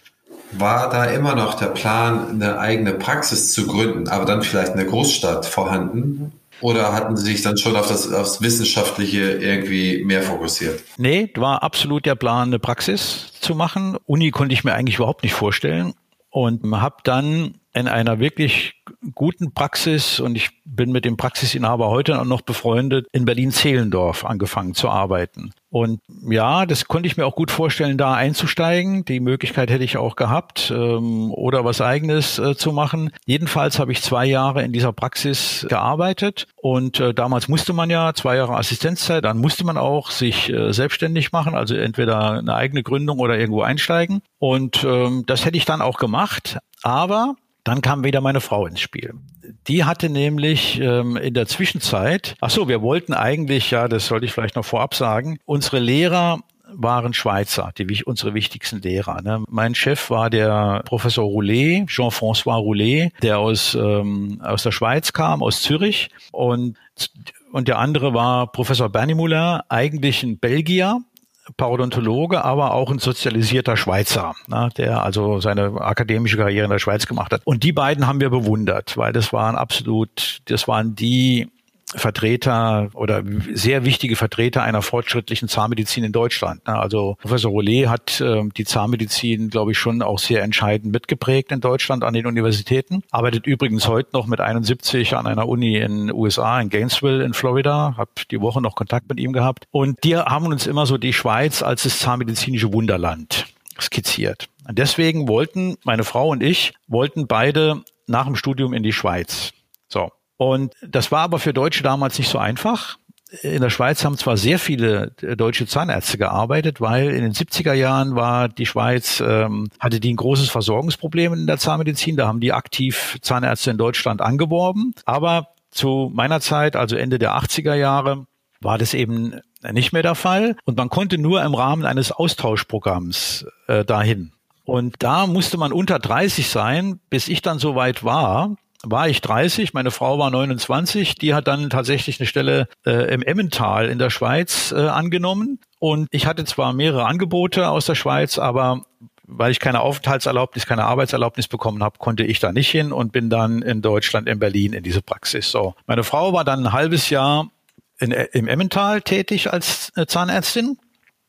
Speaker 1: War da immer noch der Plan, eine eigene Praxis zu gründen, aber dann vielleicht eine Großstadt vorhanden? Oder hatten Sie sich dann schon auf das, aufs Wissenschaftliche irgendwie mehr fokussiert?
Speaker 2: Nee, war absolut der Plan, eine Praxis zu machen. Uni konnte ich mir eigentlich überhaupt nicht vorstellen. Und habe dann in einer wirklich guten Praxis, und ich bin mit dem Praxisinhaber heute noch befreundet, in Berlin-Zehlendorf angefangen zu arbeiten. Und ja, das konnte ich mir auch gut vorstellen, da einzusteigen. Die Möglichkeit hätte ich auch gehabt, ähm, oder was Eigenes äh, zu machen. Jedenfalls habe ich zwei Jahre in dieser Praxis gearbeitet, und äh, damals musste man ja zwei Jahre Assistenzzeit, dann musste man auch sich äh, selbstständig machen, also entweder eine eigene Gründung oder irgendwo einsteigen. Und ähm, das hätte ich dann auch gemacht, aber dann kam wieder meine Frau ins Spiel. Die hatte nämlich ähm, in der Zwischenzeit, ach so, wir wollten eigentlich, ja, das sollte ich vielleicht noch vorab sagen, unsere Lehrer waren Schweizer, die unsere wichtigsten Lehrer. Ne? Mein Chef war der Professor Roulet, Jean-François Roulet, der aus ähm, aus der Schweiz kam, aus Zürich, und und der andere war Professor Bernimoulin, eigentlich ein Belgier, Parodontologe, aber auch ein sozialisierter Schweizer, ne, der also seine akademische Karriere in der Schweiz gemacht hat. Und die beiden haben wir bewundert, weil das waren absolut, das waren die Vertreter oder sehr wichtige Vertreter einer fortschrittlichen Zahnmedizin in Deutschland. Also Professor Roulet hat äh, die Zahnmedizin, glaube ich, schon auch sehr entscheidend mitgeprägt in Deutschland an den Universitäten. Arbeitet übrigens heute noch mit einundsiebzig an einer Uni in den U S A, in Gainesville in Florida. Hab die Woche noch Kontakt mit ihm gehabt. Und die haben uns immer so die Schweiz als das zahnmedizinische Wunderland skizziert. Und deswegen wollten meine Frau und ich, wollten beide nach dem Studium in die Schweiz. So. Und das war aber für Deutsche damals nicht so einfach. In der Schweiz haben zwar sehr viele deutsche Zahnärzte gearbeitet, weil in den siebziger Jahren war die Schweiz, ähm, hatte die ein großes Versorgungsproblem in der Zahnmedizin. Da haben die aktiv Zahnärzte in Deutschland angeworben. Aber zu meiner Zeit, also Ende der achtziger Jahre, war das eben nicht mehr der Fall. Und man konnte nur im Rahmen eines Austauschprogramms äh, dahin. Und da musste man unter dreißig sein. Bis ich dann soweit war, war ich dreißig, meine Frau war neunundzwanzig. Die hat dann tatsächlich eine Stelle äh, im Emmental in der Schweiz äh, angenommen. Und ich hatte zwar mehrere Angebote aus der Schweiz, aber weil ich keine Aufenthaltserlaubnis, keine Arbeitserlaubnis bekommen habe, konnte ich da nicht hin und bin dann in Deutschland, in Berlin, in diese Praxis. So, meine Frau war dann ein halbes Jahr in, im Emmental tätig als Zahnärztin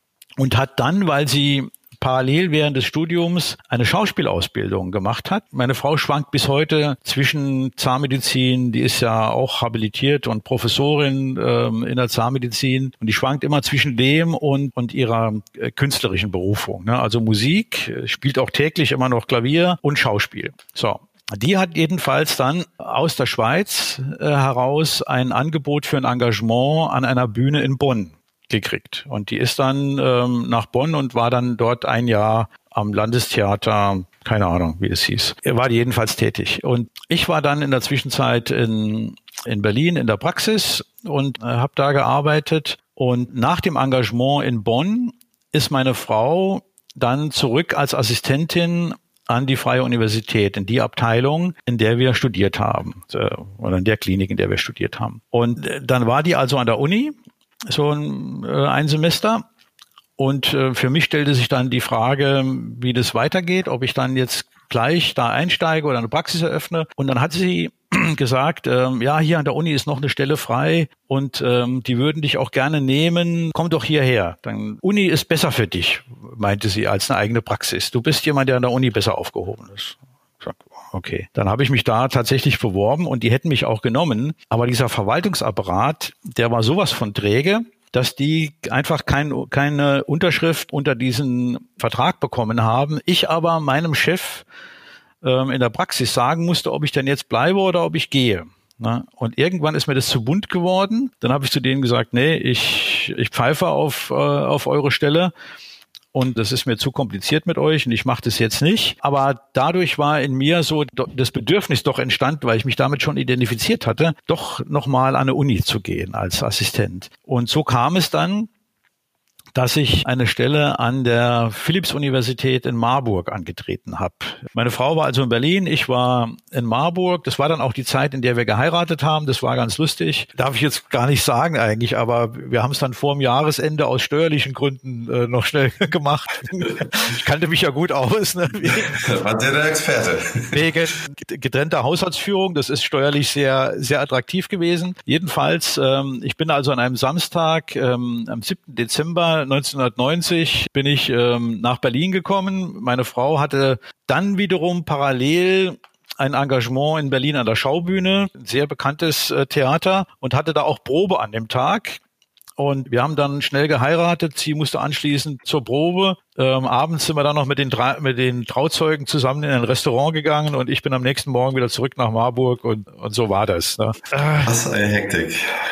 Speaker 2: und hat dann, weil sie parallel während des Studiums eine Schauspielausbildung gemacht hat. Meine Frau schwankt bis heute zwischen Zahnmedizin, die ist ja auch habilitiert und Professorin ähm, in der Zahnmedizin, und die schwankt immer zwischen dem und und ihrer äh, künstlerischen Berufung, ne? Also Musik, spielt auch täglich immer noch Klavier und Schauspiel. So. Die hat jedenfalls dann aus der Schweiz äh, heraus ein Angebot für ein Engagement an einer Bühne in Bonn gekriegt. Und die ist dann ähm, nach Bonn und war dann dort ein Jahr am Landestheater, keine Ahnung, wie es hieß. Er war jedenfalls tätig. Und ich war dann in der Zwischenzeit in, in Berlin in der Praxis und äh, habe da gearbeitet. Und nach dem Engagement in Bonn ist meine Frau dann zurück als Assistentin an die Freie Universität, in die Abteilung, in der wir studiert haben, oder in der Klinik, in der wir studiert haben. Und dann war die also an der Uni, so ein, äh, ein Semester. Und äh, für mich stellte sich dann die Frage, wie das weitergeht, ob ich dann jetzt gleich da einsteige oder eine Praxis eröffne. Und dann hat sie gesagt, ähm, ja, hier an der Uni ist noch eine Stelle frei und ähm, die würden dich auch gerne nehmen. Komm doch hierher. Dann Uni ist besser für dich, meinte sie, als eine eigene Praxis. Du bist jemand, der an der Uni besser aufgehoben ist. Okay, dann habe ich mich da tatsächlich beworben und die hätten mich auch genommen. Aber dieser Verwaltungsapparat, der war sowas von träge, dass die einfach kein, keine Unterschrift unter diesen Vertrag bekommen haben. Ich aber meinem Chef ähm, in der Praxis sagen musste, ob ich denn jetzt bleibe oder ob ich gehe. Na, und irgendwann ist mir das zu bunt geworden. Dann habe ich zu denen gesagt, nee, ich, ich pfeife auf, äh, auf eure Stelle. Und das ist mir zu kompliziert mit euch und ich mache das jetzt nicht. Aber dadurch war in mir so das Bedürfnis doch entstanden, weil ich mich damit schon identifiziert hatte, doch nochmal an eine Uni zu gehen als Assistent. Und so kam es dann, dass ich eine Stelle an der Philipps-Universität in Marburg angetreten habe. Meine Frau war also in Berlin, ich war in Marburg. Das war dann auch die Zeit, in der wir geheiratet haben. Das war ganz lustig. Darf ich jetzt gar nicht sagen eigentlich, aber wir haben es dann vor dem Jahresende aus steuerlichen Gründen äh, noch schnell gemacht. Ich kannte mich ja gut aus. Ne?
Speaker 1: War der Experte.
Speaker 2: Wegen getrennter Haushaltsführung. Das ist steuerlich sehr, sehr attraktiv gewesen. Jedenfalls, ähm, ich bin also an einem Samstag, ähm, am siebten Dezember neunzehnhundertneunzig bin ich ähm, nach Berlin gekommen. Meine Frau hatte dann wiederum parallel ein Engagement in Berlin an der Schaubühne, ein sehr bekanntes äh, Theater, und hatte da auch Probe an dem Tag. Und wir haben dann schnell geheiratet. Sie musste anschließend zur Probe. Ähm, abends sind wir dann noch mit den, mit den Trauzeugen zusammen in ein Restaurant gegangen und ich bin am nächsten Morgen wieder zurück nach Marburg und, und so war das. Ne?
Speaker 1: Was eine Hektik.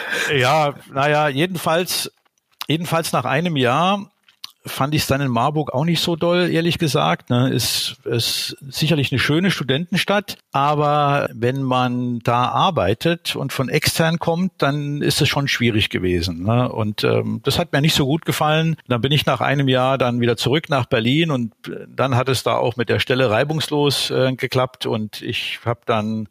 Speaker 2: Ja, naja, jedenfalls Jedenfalls nach einem Jahr fand ich es dann in Marburg auch nicht so doll, ehrlich gesagt. Ne, ist, ist sicherlich eine schöne Studentenstadt, aber wenn man da arbeitet und von extern kommt, dann ist es schon schwierig gewesen. Ne? Und ähm, das hat mir nicht so gut gefallen. Dann bin ich nach einem Jahr dann wieder zurück nach Berlin und dann hat es da auch mit der Stelle reibungslos äh, geklappt und ich habe dann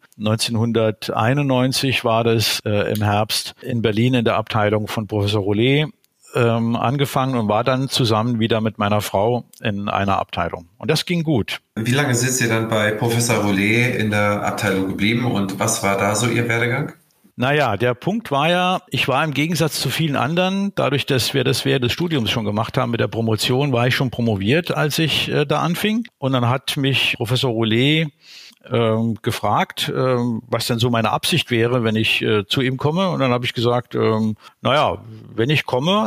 Speaker 2: neunzehnhunderteinundneunzig war das äh, im Herbst in Berlin in der Abteilung von Professor Rollet Ähm, angefangen und war dann zusammen wieder mit meiner Frau in einer Abteilung. Und das ging gut.
Speaker 1: Wie lange sind Sie dann bei Professor Rollet in der Abteilung geblieben und was war da so Ihr Werdegang?
Speaker 2: Naja, der Punkt war ja, ich war im Gegensatz zu vielen anderen, dadurch, dass wir das während des Studiums schon gemacht haben mit der Promotion, war ich schon promoviert, als ich äh, da anfing. Und dann hat mich Professor Rollet Ähm, gefragt, ähm, was denn so meine Absicht wäre, wenn ich äh, zu ihm komme. Und dann habe ich gesagt, ähm, naja, wenn ich komme,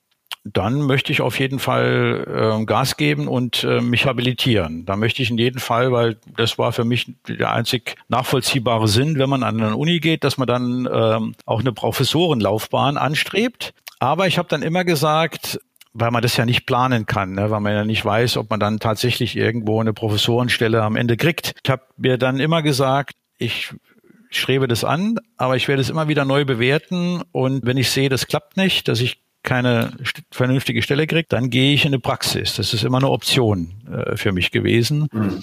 Speaker 2: dann möchte ich auf jeden Fall äh, Gas geben und äh, mich habilitieren. Da möchte ich in jedem Fall, weil das war für mich der einzig nachvollziehbare Sinn, wenn man an eine Uni geht, dass man dann ähm, auch eine Professorenlaufbahn anstrebt. Aber ich habe dann immer gesagt, weil man das ja nicht planen kann, ne? Weil man ja nicht weiß, ob man dann tatsächlich irgendwo eine Professorenstelle am Ende kriegt. Ich habe mir dann immer gesagt, ich strebe das an, aber ich werde es immer wieder neu bewerten und wenn ich sehe, das klappt nicht, dass ich keine st- vernünftige Stelle kriege, dann gehe ich in eine Praxis. Das ist immer eine Option äh, für mich gewesen. Mhm.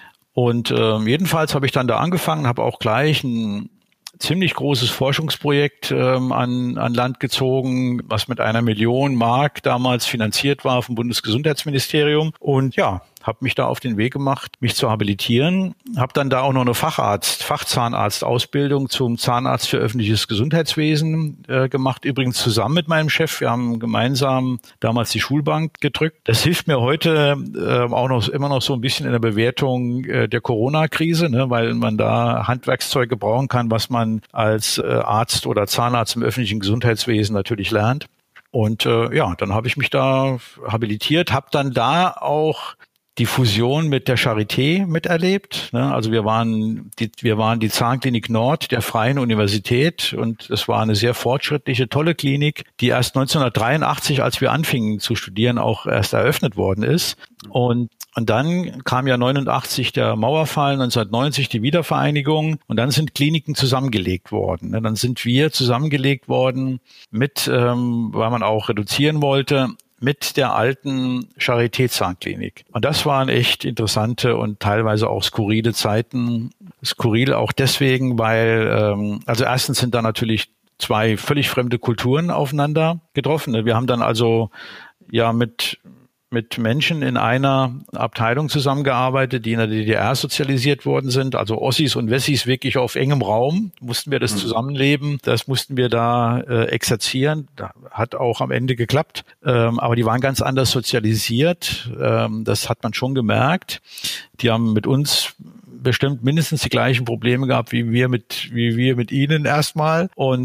Speaker 2: Und äh, jedenfalls habe ich dann da angefangen, habe auch gleich ein ziemlich großes Forschungsprojekt ähm, an, an Land gezogen, was mit einer Million Mark damals finanziert war vom Bundesgesundheitsministerium. Und ja, habe mich da auf den Weg gemacht, mich zu habilitieren. Habe dann da auch noch eine Facharzt, Fachzahnarzt-Ausbildung zum Zahnarzt für öffentliches Gesundheitswesen äh, gemacht. Übrigens zusammen mit meinem Chef. Wir haben gemeinsam damals die Schulbank gedrückt. Das hilft mir heute äh, auch noch immer noch so ein bisschen in der Bewertung äh, der Corona-Krise, ne, weil man da Handwerkszeuge brauchen kann, was man als äh, Arzt oder Zahnarzt im öffentlichen Gesundheitswesen natürlich lernt. Und äh, ja, dann habe ich mich da habilitiert, habe dann da auch die Fusion mit der Charité miterlebt. Also wir waren die, wir waren die Zahnklinik Nord der Freien Universität und es war eine sehr fortschrittliche, tolle Klinik, die erst neunzehnhundertdreiundachtzig, als wir anfingen zu studieren, auch erst eröffnet worden ist. Und Und dann kam ja neunundachtzig der Mauerfall, neunzehnhundertneunzig die Wiedervereinigung und dann sind Kliniken zusammengelegt worden. Dann sind wir zusammengelegt worden mit, ähm, weil man auch reduzieren wollte, mit der alten Charité-Zahnklinik. Und das waren echt interessante und teilweise auch skurrile Zeiten. Skurril auch deswegen, weil, ähm, also erstens sind da natürlich zwei völlig fremde Kulturen aufeinander getroffen. Wir haben dann also ja mit mit Menschen in einer Abteilung zusammengearbeitet, die in der D D R sozialisiert worden sind, also Ossis und Wessis wirklich auf engem Raum, mussten wir das Zusammenleben, das mussten wir da äh, exerzieren, da hat auch am Ende geklappt, ähm, aber die waren ganz anders sozialisiert, ähm, das hat man schon gemerkt, die haben mit uns bestimmt mindestens die gleichen Probleme gehabt, wie wir mit, wie wir mit ihnen erstmal und,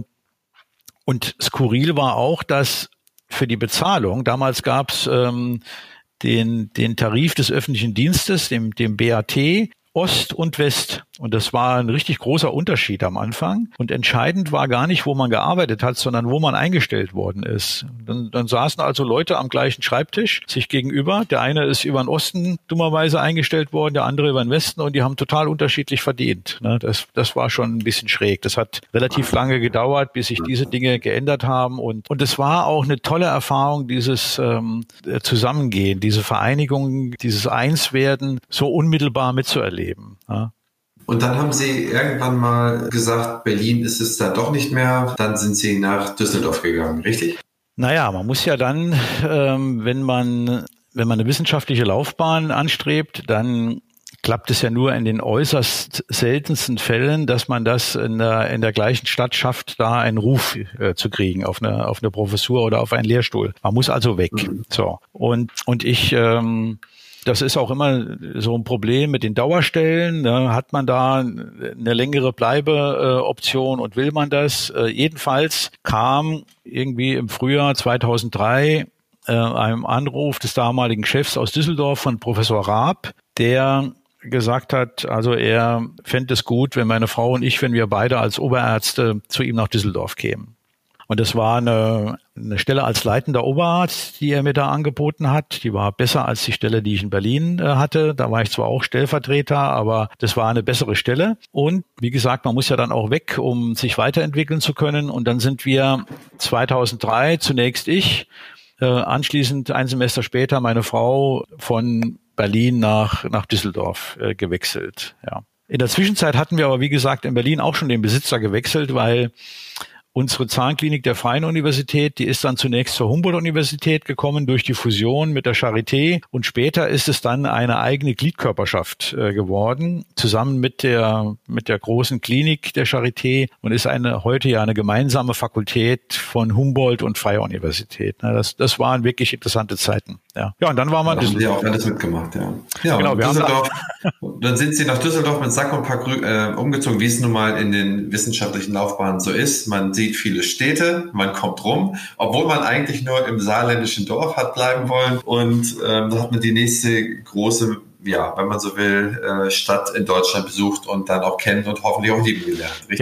Speaker 2: und skurril war auch, dass für die Bezahlung, damals gab es ähm, den, den Tarif des öffentlichen Dienstes, dem, dem B A T, Ost und West. Und das war ein richtig großer Unterschied am Anfang. Und entscheidend war gar nicht, wo man gearbeitet hat, sondern wo man eingestellt worden ist. Dann, dann saßen also Leute am gleichen Schreibtisch, sich gegenüber. Der eine ist über den Osten dummerweise eingestellt worden, der andere über den Westen und die haben total unterschiedlich verdient. Das, das war schon ein bisschen schräg. Das hat relativ lange gedauert, bis sich diese Dinge geändert haben. Und, und es war auch eine tolle Erfahrung, dieses ähm, Zusammengehen, diese Vereinigung, dieses Einswerden so unmittelbar mitzuerleben. Ja.
Speaker 1: Und dann haben Sie irgendwann mal gesagt, Berlin ist es da doch nicht mehr. Dann sind Sie nach Düsseldorf gegangen, richtig?
Speaker 2: Naja, man muss ja dann, ähm, wenn man wenn man eine wissenschaftliche Laufbahn anstrebt, dann klappt es ja nur in den äußerst seltensten Fällen, dass man das in der in der gleichen Stadt schafft, da einen Ruf äh, zu kriegen auf eine auf eine Professur oder auf einen Lehrstuhl. Man muss also weg. Mhm. So und und ich ähm, Das ist auch immer so ein Problem mit den Dauerstellen. Ne? Hat man da eine längere Bleibeoption äh, und will man das? Äh, jedenfalls kam irgendwie im Frühjahr zweitausenddrei äh, ein Anruf des damaligen Chefs aus Düsseldorf von Professor Raab, der gesagt hat, also er fände es gut, wenn meine Frau und ich, wenn wir beide als Oberärzte zu ihm nach Düsseldorf kämen. Und das war eine, eine Stelle als leitender Oberarzt, die er mir da angeboten hat. Die war besser als die Stelle, die ich in Berlin äh, hatte. Da war ich zwar auch Stellvertreter, aber das war eine bessere Stelle. Und wie gesagt, man muss ja dann auch weg, um sich weiterentwickeln zu können. Und dann sind wir zweitausenddrei, zunächst ich, äh, anschließend ein Semester später meine Frau von Berlin nach, nach Düsseldorf äh, gewechselt. Ja. In der Zwischenzeit hatten wir aber, wie gesagt, in Berlin auch schon den Besitzer gewechselt, weil unsere Zahnklinik der Freien Universität, die ist dann zunächst zur Humboldt-Universität gekommen durch die Fusion mit der Charité und später ist es dann eine eigene Gliedkörperschaft äh, geworden, zusammen mit der mit der großen Klinik der Charité und ist eine heute ja eine gemeinsame Fakultät von Humboldt und Freie Universität. Das, das waren wirklich interessante Zeiten. Ja, ja und dann war man...
Speaker 1: Da haben Sie auch alles mitgemacht, ja. Ja, genau, wir Düsseldorf, haben dann sind Sie nach Düsseldorf mit Sack und Pack äh, umgezogen, wie es nun mal in den wissenschaftlichen Laufbahnen so ist. Man sieht viele Städte, man kommt rum, obwohl man eigentlich nur im saarländischen Dorf hat bleiben wollen. Und ähm, da hat man die nächste große, ja, wenn man so will, äh, Stadt in Deutschland besucht und dann auch kennt und hoffentlich auch lieben gelernt. Richtig?
Speaker 2: Genau.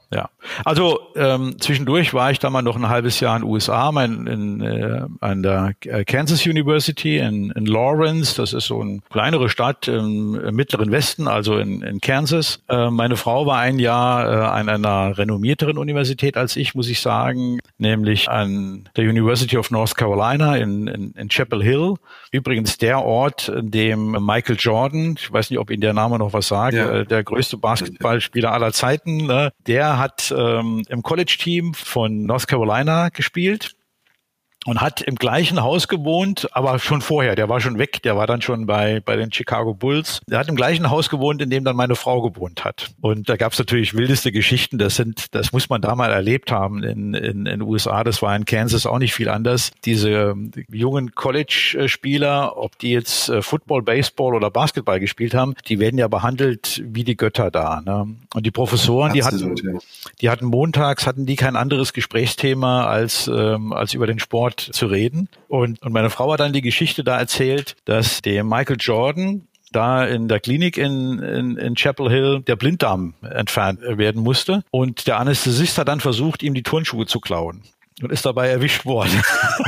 Speaker 2: ja. Also ähm, zwischendurch war ich da mal noch ein halbes Jahr in den U S A, mein, in, äh, an der Kansas University in, in Lawrence. Das ist so eine kleinere Stadt im, im mittleren Westen, also in, in Kansas. Äh, meine Frau war ein Jahr äh, an einer renommierteren Universität als ich, muss ich sagen, nämlich an der University of North Carolina in, in, in Chapel Hill. Übrigens der Ort, in dem Michael Jordan, ich weiß nicht, ob Ihnen der Name noch was sagt, ja. äh, der größte Basketballspieler aller Zeiten, ne, der hat ähm, im College-Team von North Carolina gespielt und hat im gleichen Haus gewohnt, aber schon vorher, der war schon weg, der war dann schon bei bei den Chicago Bulls. Der hat im gleichen Haus gewohnt, in dem dann meine Frau gewohnt hat. Und da gab es natürlich wildeste Geschichten, das sind, das muss man da mal erlebt haben in in in den U S A, das war in Kansas auch nicht viel anders. Diese jungen College-Spieler, ob die jetzt Football, Baseball oder Basketball gespielt haben, die werden ja behandelt wie die Götter da, ne? Und die Professoren, die hatten, die hatten montags, hatten die kein anderes Gesprächsthema als ähm, als über den Sport zu reden. Und, und meine Frau hat dann die Geschichte da erzählt, dass dem Michael Jordan da in der Klinik in, in, in Chapel Hill der Blinddarm entfernt werden musste. Und der Anästhesist hat dann versucht, ihm die Turnschuhe zu klauen. Und ist dabei erwischt worden.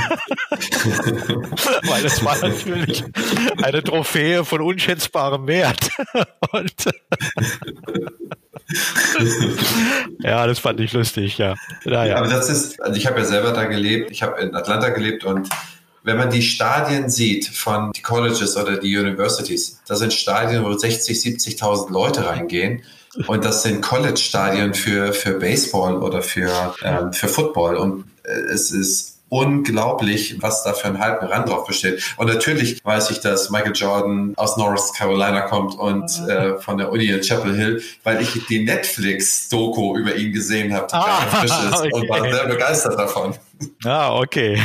Speaker 2: Weil es war natürlich eine Trophäe von unschätzbarem Wert. Und ja, das fand ich lustig, ja. Naja.
Speaker 1: Aber das ist, also ich habe ja selber da gelebt, ich habe in Atlanta gelebt und wenn man die Stadien sieht von die Colleges oder die Universities, das sind Stadien, wo sechzig, siebzigtausend Leute reingehen. Und das sind College-Stadien für, für Baseball oder für, ähm, für Football. Und äh, es ist unglaublich, was da für ein Hype ran drauf besteht. Und natürlich weiß ich, dass Michael Jordan aus North Carolina kommt und äh, von der Uni in Chapel Hill, weil ich die Netflix-Doku über ihn gesehen habe, die ah, frisch ist, okay. Und war sehr begeistert davon.
Speaker 2: Ah, okay.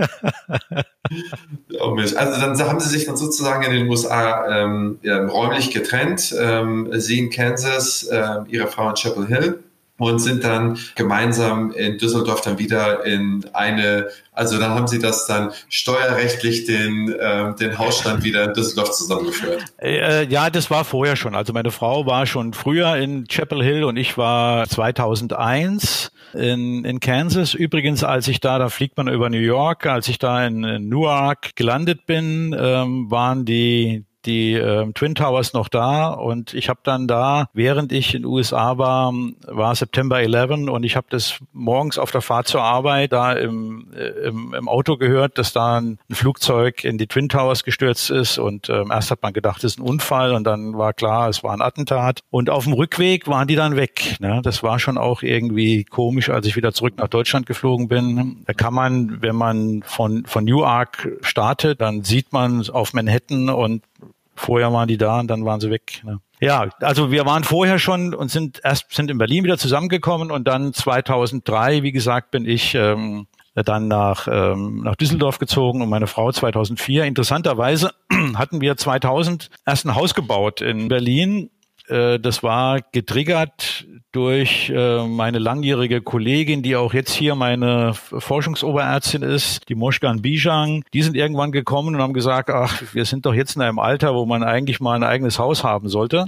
Speaker 1: Also dann haben sie sich dann sozusagen in den U S A ähm, ja, räumlich getrennt. Ähm, sie in Kansas, äh, ihre Frau in Chapel Hill. Und sind dann gemeinsam in Düsseldorf dann wieder in eine, also dann haben sie das dann steuerrechtlich den, ähm, den Hausstand wieder in Düsseldorf zusammengeführt.
Speaker 2: Äh, ja, das war vorher schon. Also meine Frau war schon früher in Chapel Hill und ich war zweitausendeins in, in Kansas. Übrigens, als ich da, da fliegt man über New York, als ich da in, in Newark gelandet bin, ähm, waren die die äh, Twin Towers noch da und ich habe dann da, während ich in den U S A war, war September elf und ich habe das morgens auf der Fahrt zur Arbeit da im, im, im Auto gehört, dass da ein Flugzeug in die Twin Towers gestürzt ist und ähm, erst hat man gedacht, es ist ein Unfall und dann war klar, es war ein Attentat und auf dem Rückweg waren die dann weg. Ne? Das war schon auch irgendwie komisch, als ich wieder zurück nach Deutschland geflogen bin. Da kann man, wenn man von, von Newark startet, dann sieht man auf Manhattan und vorher waren die da und dann waren sie weg. Ne? Ja, also wir waren vorher schon und sind erst sind in Berlin wieder zusammengekommen und dann zweitausenddrei, wie gesagt, bin ich ähm, dann nach ähm, nach Düsseldorf gezogen und meine Frau zweitausendvier. Interessanterweise hatten wir zweitausend erst ein Haus gebaut in Berlin. Äh, das war getriggert durch äh, meine langjährige Kollegin, die auch jetzt hier meine Forschungsoberärztin ist, die Moschgan Bijang. Die sind irgendwann gekommen und haben gesagt, ach, wir sind doch jetzt in einem Alter, wo man eigentlich mal ein eigenes Haus haben sollte.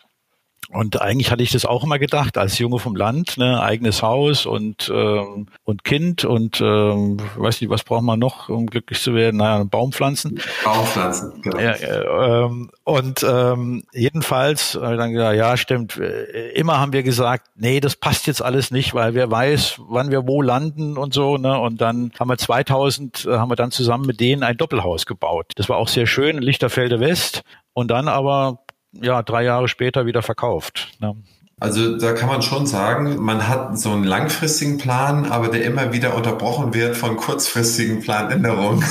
Speaker 2: Und eigentlich hatte ich das auch immer gedacht, als Junge vom Land, ne, eigenes Haus und ähm, und Kind und ähm, weiß nicht, was braucht man noch, um glücklich zu werden? Naja, Baumpflanzen.
Speaker 1: Baumpflanzen, genau.
Speaker 2: Ja, ähm, und ähm, jedenfalls äh, dann gesagt, ja, stimmt. Immer haben wir gesagt, nee, das passt jetzt alles nicht, weil wer weiß, wann wir wo landen und so. Ne? Und dann haben wir zweitausend, äh, haben wir dann zusammen mit denen ein Doppelhaus gebaut. Das war auch sehr schön in Lichterfelde West. Und dann aber ja, drei Jahre später wieder verkauft. Ne?
Speaker 1: Also da kann man schon sagen, man hat so einen langfristigen Plan, aber der immer wieder unterbrochen wird von kurzfristigen Planänderungen.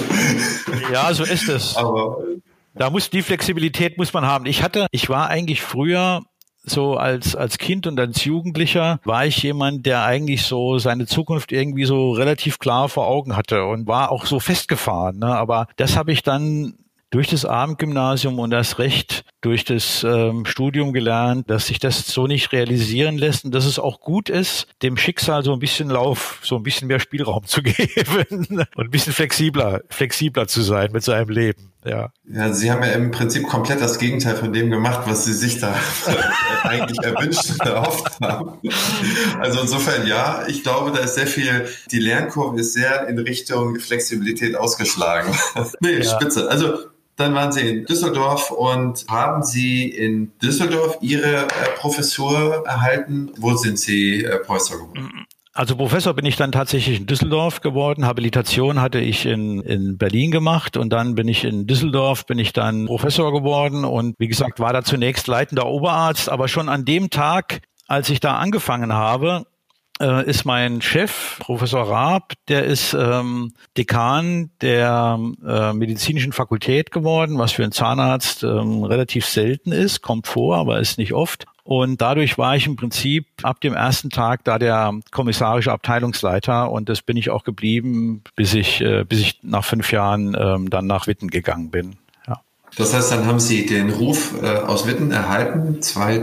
Speaker 2: Ja, so ist es. Aber da muss die Flexibilität muss man haben. Ich hatte, ich war eigentlich früher so als als Kind und als Jugendlicher war ich jemand, der eigentlich so seine Zukunft irgendwie so relativ klar vor Augen hatte und war auch so festgefahren. Ne? Aber das habe ich dann durch das Abendgymnasium und das Recht durch das ähm, Studium gelernt, dass sich das so nicht realisieren lässt und dass es auch gut ist, dem Schicksal so ein bisschen Lauf, so ein bisschen mehr Spielraum zu geben und ein bisschen flexibler, flexibler zu sein mit seinem Leben. Ja.
Speaker 1: Ja, Sie haben ja im Prinzip komplett das Gegenteil von dem gemacht, was Sie sich da eigentlich erwünscht und erhofft haben. Also insofern ja, ich glaube, da ist sehr viel, die Lernkurve ist sehr in Richtung Flexibilität ausgeschlagen. Nee,
Speaker 2: Ja.
Speaker 1: spitze. Also dann waren Sie in Düsseldorf und haben Sie in Düsseldorf Ihre äh, Professur erhalten? Wo sind Sie äh, Professor geworden?
Speaker 2: Also Professor bin ich dann tatsächlich in Düsseldorf geworden. Habilitation hatte ich in, in Berlin gemacht und dann bin ich in Düsseldorf, bin ich dann Professor geworden und wie gesagt, war da zunächst leitender Oberarzt, aber schon an dem Tag, als ich da angefangen habe, äh, ist mein Chef, Professor Raab, der ist ähm, Dekan der äh, medizinischen Fakultät geworden, was für einen Zahnarzt ähm, relativ selten ist, kommt vor, aber ist nicht oft. Und dadurch war ich im Prinzip ab dem ersten Tag da der kommissarische Abteilungsleiter und das bin ich auch geblieben, bis ich, äh, bis ich nach fünf Jahren ähm, dann nach Witten gegangen bin. Ja.
Speaker 1: Das heißt, dann haben Sie den Ruf äh, aus Witten erhalten,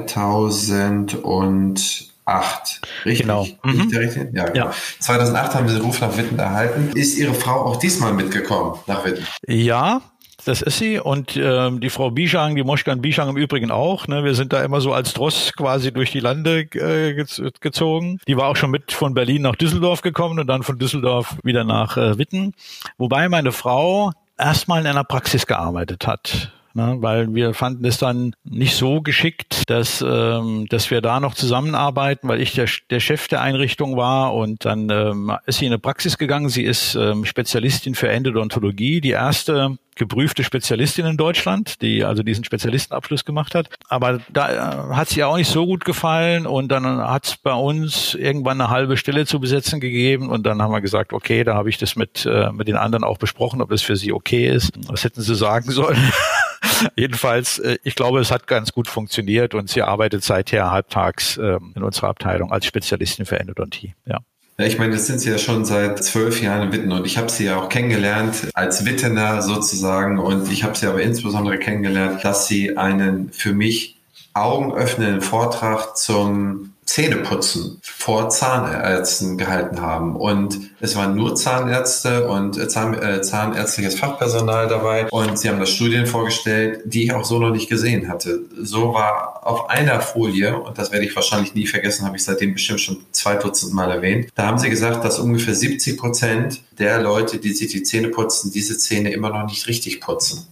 Speaker 1: zweitausendacht. Richtig?
Speaker 2: Genau.
Speaker 1: Mhm.
Speaker 2: Mhm.
Speaker 1: Richtig? Ja, genau.
Speaker 2: Ja.
Speaker 1: zweitausendacht haben Sie den Ruf nach Witten erhalten. Ist Ihre Frau auch diesmal mitgekommen nach Witten?
Speaker 2: Ja. Das ist sie und ähm, die Frau Bischang, die Moschkan Bischang im Übrigen auch. Ne? Wir sind da immer so als Tross quasi durch die Lande äh, gez- gezogen. Die war auch schon mit von Berlin nach Düsseldorf gekommen und dann von Düsseldorf wieder nach äh, Witten. Wobei meine Frau erstmal in einer Praxis gearbeitet hat. Ne, weil wir fanden es dann nicht so geschickt, dass ähm, dass wir da noch zusammenarbeiten, weil ich der, der Chef der Einrichtung war und dann ähm, ist sie in eine Praxis gegangen. Sie ist ähm, Spezialistin für Endodontologie, die erste geprüfte Spezialistin in Deutschland, die also diesen Spezialistenabschluss gemacht hat. Aber da äh, hat sie auch nicht so gut gefallen und dann hat es bei uns irgendwann eine halbe Stelle zu besetzen gegeben und dann haben wir gesagt, okay, da habe ich das mit äh, mit den anderen auch besprochen, ob das für sie okay ist. Was hätten sie sagen sollen? Jedenfalls, ich glaube, es hat ganz gut funktioniert und sie arbeitet seither halbtags in unserer Abteilung als Spezialistin für Endodontie. Ja.
Speaker 1: Ja, ich meine, das sind Sie ja schon seit zwölf Jahren in Witten und ich habe Sie ja auch kennengelernt als Wittener sozusagen und ich habe Sie aber insbesondere kennengelernt, dass Sie einen für mich augenöffnenden Vortrag zum Zähneputzen vor Zahnärzten gehalten haben. Und es waren nur Zahnärzte und Zahn, äh, zahnärztliches Fachpersonal dabei. Und sie haben da Studien vorgestellt, die ich auch so noch nicht gesehen hatte. So war auf einer Folie, und das werde ich wahrscheinlich nie vergessen, habe ich seitdem bestimmt schon zwei Dutzend Mal erwähnt, da haben sie gesagt, dass ungefähr siebzig Prozent der Leute, die sich die Zähne putzen, diese Zähne immer noch nicht richtig putzen.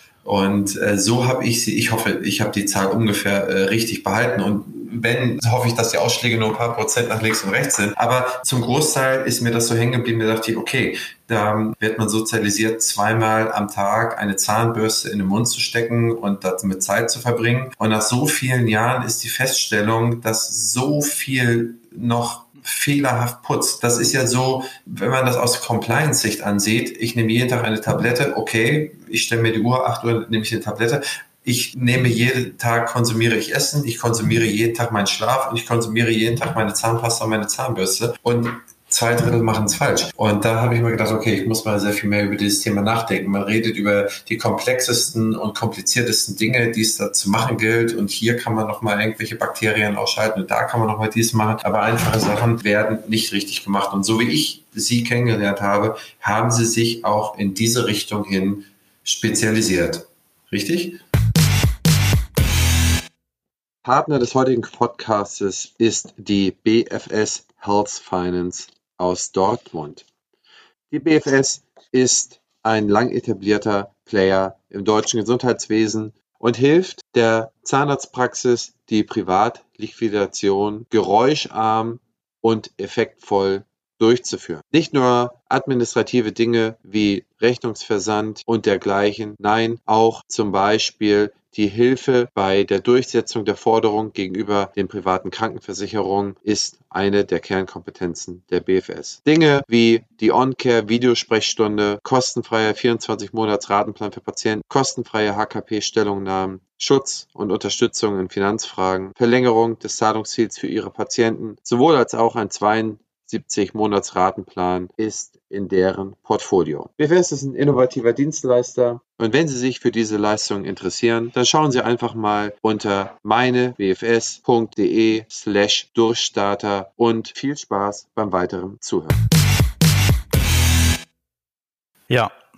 Speaker 1: Und äh, so habe ich sie, ich hoffe, ich habe die Zahl ungefähr äh, richtig behalten und wenn, hoffe ich, dass die Ausschläge nur ein paar Prozent nach links und rechts sind. Aber zum Großteil ist mir das so hängen geblieben, da dachte ich, okay, da wird man sozialisiert, zweimal am Tag eine Zahnbürste in den Mund zu stecken und damit Zeit zu verbringen. Und nach so vielen Jahren ist die Feststellung, dass so viel noch fehlerhaft putzt. Das ist ja so, wenn man das aus Compliance-Sicht ansieht, ich nehme jeden Tag eine Tablette, okay, ich stelle mir die Uhr, acht Uhr nehme ich eine Tablette, ich nehme jeden Tag, konsumiere ich Essen, ich konsumiere jeden Tag meinen Schlaf und ich konsumiere jeden Tag meine Zahnpasta und meine Zahnbürste und zwei Drittel machen es falsch. Und da habe ich mir gedacht, okay, ich muss mal sehr viel mehr über dieses Thema nachdenken. Man redet über die komplexesten und kompliziertesten Dinge, die es da zu machen gilt. Und hier kann man nochmal irgendwelche Bakterien ausschalten und da kann man nochmal dies machen. Aber einfache Sachen werden nicht richtig gemacht. Und so wie ich Sie kennengelernt habe, haben Sie sich auch in diese Richtung hin spezialisiert. Richtig? Partner des heutigen Podcasts ist die B F S Health Finance aus Dortmund. Die B F S ist ein lang etablierter Player im deutschen Gesundheitswesen und hilft der Zahnarztpraxis, die Privatliquidation geräuscharm und effektvoll durchzuführen. Nicht nur administrative Dinge wie Rechnungsversand und dergleichen, nein, auch zum Beispiel die Hilfe bei der Durchsetzung der Forderung gegenüber den privaten Krankenversicherungen ist eine der Kernkompetenzen der B F S. Dinge wie die On-Care-Videosprechstunde, kostenfreier vierundzwanzig-Monats-Ratenplan für Patienten, kostenfreie H K P-Stellungnahmen, Schutz und Unterstützung in Finanzfragen, Verlängerung des Zahlungsziels für Ihre Patienten, sowohl als auch ein zweiundsiebzig-Monats-Ratenplan ist in deren Portfolio. B F S ist ein innovativer Dienstleister und wenn Sie sich für diese Leistung interessieren, dann schauen Sie einfach mal unter meinebfs.de slash Durchstarter und viel Spaß beim weiteren Zuhören.
Speaker 2: Ja,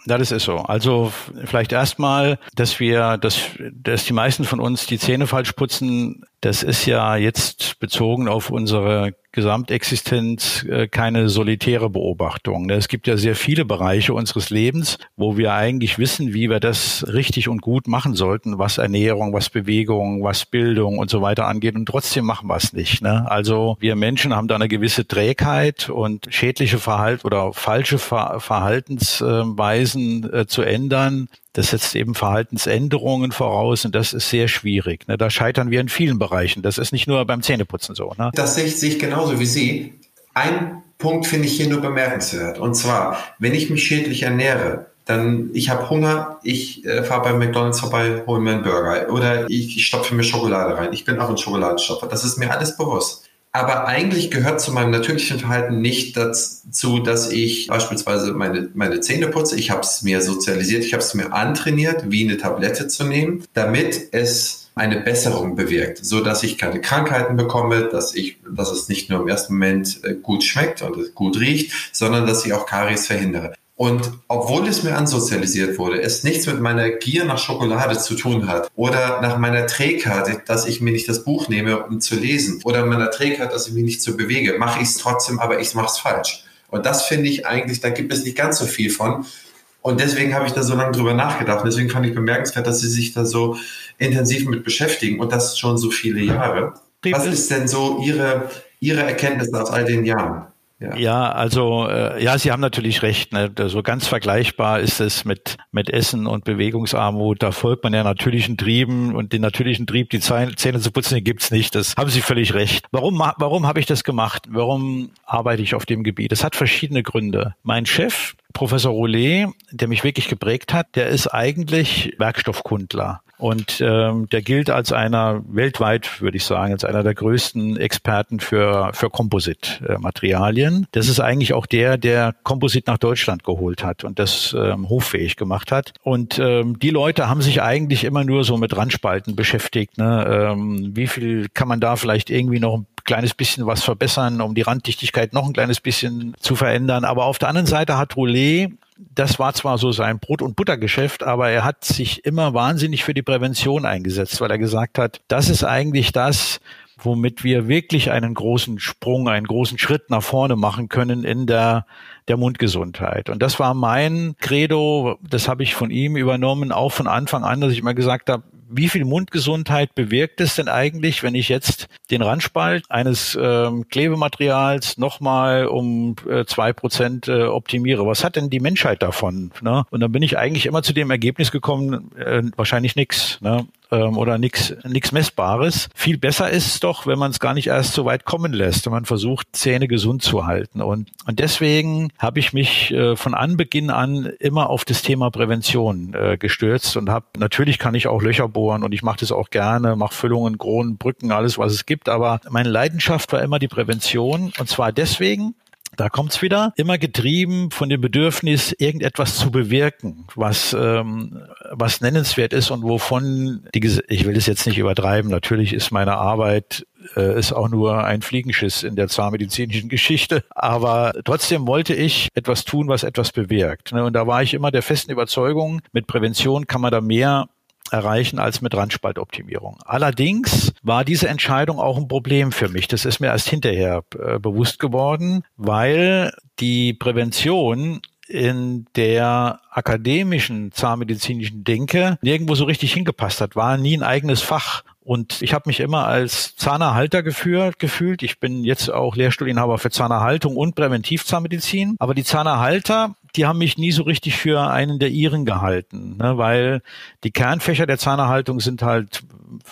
Speaker 2: Ja, das ist so. Also vielleicht erstmal, dass wir, dass, dass die meisten von uns die Zähne falsch putzen, das ist ja jetzt bezogen auf unsere Gesamtexistenz keine solitäre Beobachtung. Es gibt ja sehr viele Bereiche unseres Lebens, wo wir eigentlich wissen, wie wir das richtig und gut machen sollten, was Ernährung, was Bewegung, was Bildung und so weiter angeht. Und trotzdem machen wir es nicht. Ne? Also wir Menschen haben da eine gewisse Trägheit und schädliche Verhalten oder falsche Ver- Verhaltensweisen äh, zu ändern. Das setzt eben Verhaltensänderungen voraus und das ist sehr schwierig. Ne? Da scheitern wir in vielen Bereichen. Das ist nicht nur beim Zähneputzen so. Ne?
Speaker 1: Das sehe ich, sehe ich genauso wie Sie. Ein Punkt finde ich hier nur bemerkenswert. Und zwar, wenn ich mich schädlich ernähre, dann, ich habe Hunger, ich äh, fahre bei McDonald's vorbei, hole mir einen Burger oder ich, ich stopfe mir Schokolade rein. Ich bin auch ein Schokoladenstopfer. Das ist mir alles bewusst. Aber eigentlich gehört zu meinem natürlichen Verhalten nicht dazu, dass ich beispielsweise meine, meine Zähne putze. Ich habe es mir sozialisiert, ich habe es mir antrainiert, wie eine Tablette zu nehmen, damit es eine Besserung bewirkt, so dass ich keine Krankheiten bekomme, dass ich, dass es nicht nur im ersten Moment gut schmeckt und gut riecht, sondern dass ich auch Karies verhindere. Und obwohl es mir ansozialisiert wurde, es nichts mit meiner Gier nach Schokolade zu tun hat oder nach meiner Trägheit, dass ich mir nicht das Buch nehme, um zu lesen oder meiner Trägheit, dass ich mich nicht so bewege, mache ich es trotzdem, aber ich mache es falsch. Und das finde ich eigentlich, da gibt es nicht ganz so viel von. Und deswegen habe ich da so lange drüber nachgedacht. Und deswegen fand ich bemerkenswert, dass Sie sich da so intensiv mit beschäftigen und das schon so viele Jahre. Was ist denn so Ihre, Ihre Erkenntnis aus all den Jahren?
Speaker 2: Ja. ja, also äh, ja, Sie haben natürlich recht. Ne? So ganz vergleichbar ist es mit mit Essen und Bewegungsarmut. Da folgt man ja natürlichen Trieben und den natürlichen Trieb, die Zähne zu putzen, den gibt's nicht. Das haben Sie völlig recht. Warum warum habe ich das gemacht? Warum arbeite ich auf dem Gebiet? Das hat verschiedene Gründe. Mein Chef, Professor Roulet, der mich wirklich geprägt hat, der ist eigentlich Werkstoffkundler. Und ähm, der gilt als einer, weltweit würde ich sagen, als einer der größten Experten für für Kompositmaterialien. Das ist eigentlich auch der, der Komposit nach Deutschland geholt hat und das ähm, hoffähig gemacht hat. Und ähm, die Leute haben sich eigentlich immer nur so mit Randspalten beschäftigt. Ne? Ähm, wie viel kann man da vielleicht irgendwie noch ein kleines bisschen was verbessern, um die Randdichtigkeit noch ein kleines bisschen zu verändern. Aber auf der anderen Seite hat Roulet, das war zwar so sein Brot- und Buttergeschäft, aber er hat sich immer wahnsinnig für die Prävention eingesetzt, weil er gesagt hat, das ist eigentlich das, womit wir wirklich einen großen Sprung, einen großen Schritt nach vorne machen können in der der Mundgesundheit. Und das war mein Credo, das habe ich von ihm übernommen, auch von Anfang an, dass ich immer gesagt habe, wie viel Mundgesundheit bewirkt es denn eigentlich, wenn ich jetzt den Randspalt eines ähm, Klebematerials nochmal um äh, zwei Prozent äh, optimiere? Was hat denn die Menschheit davon? Ne? Und dann bin ich eigentlich immer zu dem Ergebnis gekommen, äh, wahrscheinlich nichts. Ne? Oder nichts nichts Messbares. Viel besser ist es doch, wenn man es gar nicht erst so weit kommen lässt, wenn man versucht, Zähne gesund zu halten. Und, und deswegen habe ich mich äh, von Anbeginn an immer auf das Thema Prävention äh, gestürzt und habe, natürlich kann ich auch Löcher bohren und ich mache das auch gerne, mache Füllungen, Kronen, Brücken, alles, was es gibt. Aber meine Leidenschaft war immer die Prävention und zwar deswegen, da kommt's wieder, immer getrieben von dem Bedürfnis, irgendetwas zu bewirken, was ähm, was nennenswert ist und wovon, die, ich will das jetzt nicht übertreiben, natürlich ist meine Arbeit äh, ist auch nur ein Fliegenschiss in der zahnmedizinischen Geschichte, aber trotzdem wollte ich etwas tun, was etwas bewirkt. Ne? Und da war ich immer der festen Überzeugung, mit Prävention kann man da mehr erreichen als mit Randspaltoptimierung. Allerdings war diese Entscheidung auch ein Problem für mich. Das ist mir erst hinterher äh, bewusst geworden, weil die Prävention in der akademischen zahnmedizinischen Denke nirgendwo so richtig hingepasst hat, war nie ein eigenes Fach. Und ich habe mich immer als Zahnerhalter geführt, gefühlt. Ich bin jetzt auch Lehrstuhlinhaber für Zahnerhaltung und Präventivzahnmedizin. Aber die Zahnerhalter, die haben mich nie so richtig für einen der ihren gehalten, ne, weil die Kernfächer der Zahnerhaltung sind halt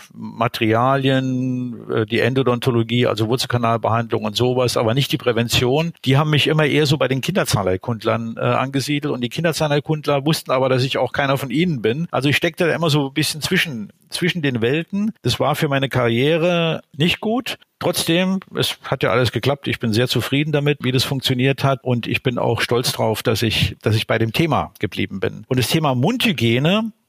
Speaker 2: Materialien, die Endodontologie, also Wurzelkanalbehandlung und sowas, aber nicht die Prävention. Die haben mich immer eher so bei den Kinderzahnheilkundlern äh, angesiedelt und die Kinderzahnheilkundler wussten aber, dass ich auch keiner von ihnen bin. Also ich steckte da immer so ein bisschen zwischen zwischen den Welten. Das war für meine Karriere nicht gut. Trotzdem, es hat ja alles geklappt. Ich bin sehr zufrieden damit, wie das funktioniert hat. Und ich bin auch stolz drauf, dass ich, dass ich bei dem Thema geblieben bin. Und das Thema Mundhygiene,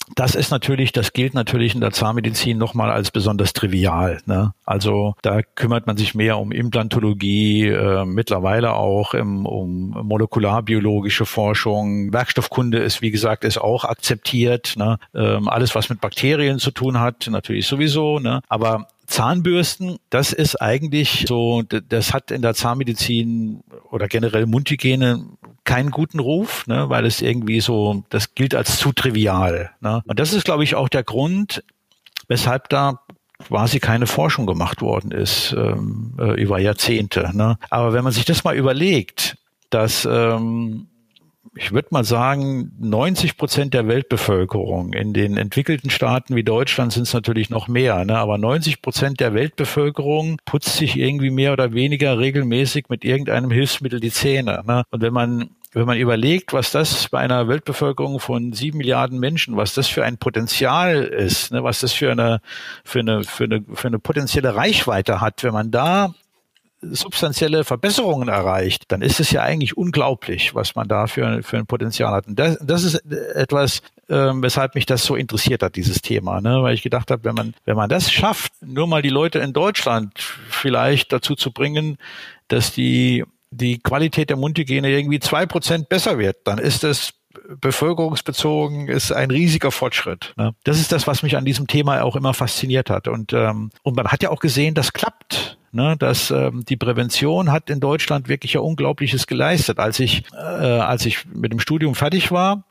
Speaker 2: Das ist natürlich, das gilt natürlich in der Zahnmedizin nochmal als besonders trivial. Ne? Also da kümmert man sich mehr um Implantologie, äh, mittlerweile auch im, um molekularbiologische Forschung. Werkstoffkunde ist, wie gesagt, ist auch akzeptiert. Ne? Ähm, alles, was mit Bakterien zu tun hat, natürlich sowieso. Ne? Aber Zahnbürsten, das ist eigentlich so, das hat in der Zahnmedizin oder generell Mundhygiene keinen guten Ruf, ne, weil es irgendwie so, das gilt als zu trivial. Ne. Und das ist, glaube ich, auch der Grund, weshalb da quasi keine Forschung gemacht worden ist ähm, äh, über Jahrzehnte. Ne. Aber wenn man sich das mal überlegt, dass ähm, ich würde mal sagen, neunzig Prozent der Weltbevölkerung, in den entwickelten Staaten wie Deutschland sind es natürlich noch mehr, ne? Aber neunzig Prozent der Weltbevölkerung putzt sich irgendwie mehr oder weniger regelmäßig mit irgendeinem Hilfsmittel die Zähne. Ne? Und wenn man wenn man überlegt, was das bei einer Weltbevölkerung von sieben Milliarden Menschen, was das für ein Potenzial ist, ne? Was das für eine für eine für eine für eine potenzielle Reichweite hat, wenn man da substanzielle Verbesserungen erreicht, dann ist es ja eigentlich unglaublich, was man da für, für ein Potenzial hat. Und das, das ist etwas, ähm, weshalb mich das so interessiert hat, dieses Thema, ne? Weil ich gedacht habe, wenn man, wenn man das schafft, nur mal die Leute in Deutschland vielleicht dazu zu bringen, dass die, die Qualität der Mundhygiene irgendwie zwei Prozent besser wird, dann ist das bevölkerungsbezogen ist ein riesiger Fortschritt. Ne? Das ist das, was mich an diesem Thema auch immer fasziniert hat. Und, ähm, und man hat ja auch gesehen, das klappt. Ne, dass ähm, die Prävention hat in Deutschland wirklich ja Unglaubliches geleistet. Als ich äh, als ich mit dem Studium fertig war,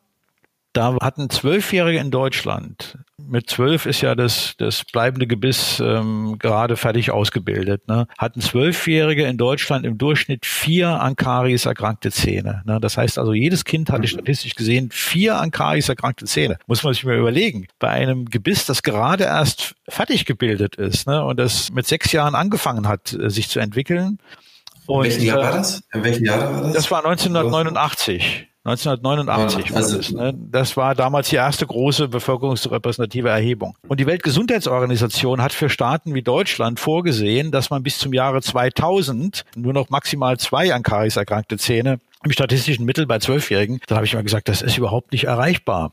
Speaker 2: da hatten Zwölfjährige in Deutschland, mit zwölf ist ja das das bleibende Gebiss ähm, gerade fertig ausgebildet, ne, hatten Zwölfjährige in Deutschland im Durchschnitt vier an Karies erkrankte Zähne. Ne. Das heißt also, jedes Kind hatte statistisch gesehen vier an Karies erkrankte Zähne. Muss man sich mal überlegen. Bei einem Gebiss, das gerade erst fertig gebildet ist, ne, und das mit sechs Jahren angefangen hat, sich zu entwickeln. Und,
Speaker 1: in welchem Jahr war das? In welchem Jahr war das?
Speaker 2: Das war neunzehnhundertneunundachtzig. neunzehnhundertneunundachtzig
Speaker 1: also,
Speaker 2: war das, ne? Das war damals die erste große bevölkerungsrepräsentative Erhebung. Und die Weltgesundheitsorganisation hat für Staaten wie Deutschland vorgesehen, dass man bis zum Jahre zweitausend nur noch maximal zwei an Karies erkrankte Zähne im statistischen Mittel bei Zwölfjährigen. Da habe ich mal gesagt, das ist überhaupt nicht erreichbar.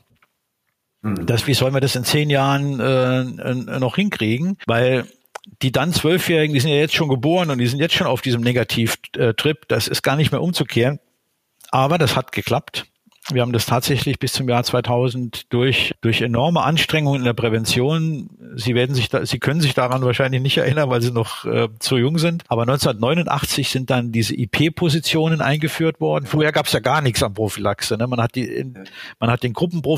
Speaker 2: Hm. Das, wie sollen wir das in zehn Jahren äh, noch hinkriegen? Weil die dann Zwölfjährigen, die sind ja jetzt schon geboren und die sind jetzt schon auf diesem Negativtrip. Das ist gar nicht mehr umzukehren. Aber das hat geklappt. Wir haben das tatsächlich bis zum Jahr zweitausend durch durch enorme Anstrengungen in der Prävention. Sie werden sich, da, Sie können sich daran wahrscheinlich nicht erinnern, weil Sie noch äh, zu jung sind. Aber neunzehnhundertneunundachtzig sind dann diese I P-Positionen eingeführt worden. Vorher gab es ja gar nichts an Prophylaxe. Ne? Man hat die, in, man hat den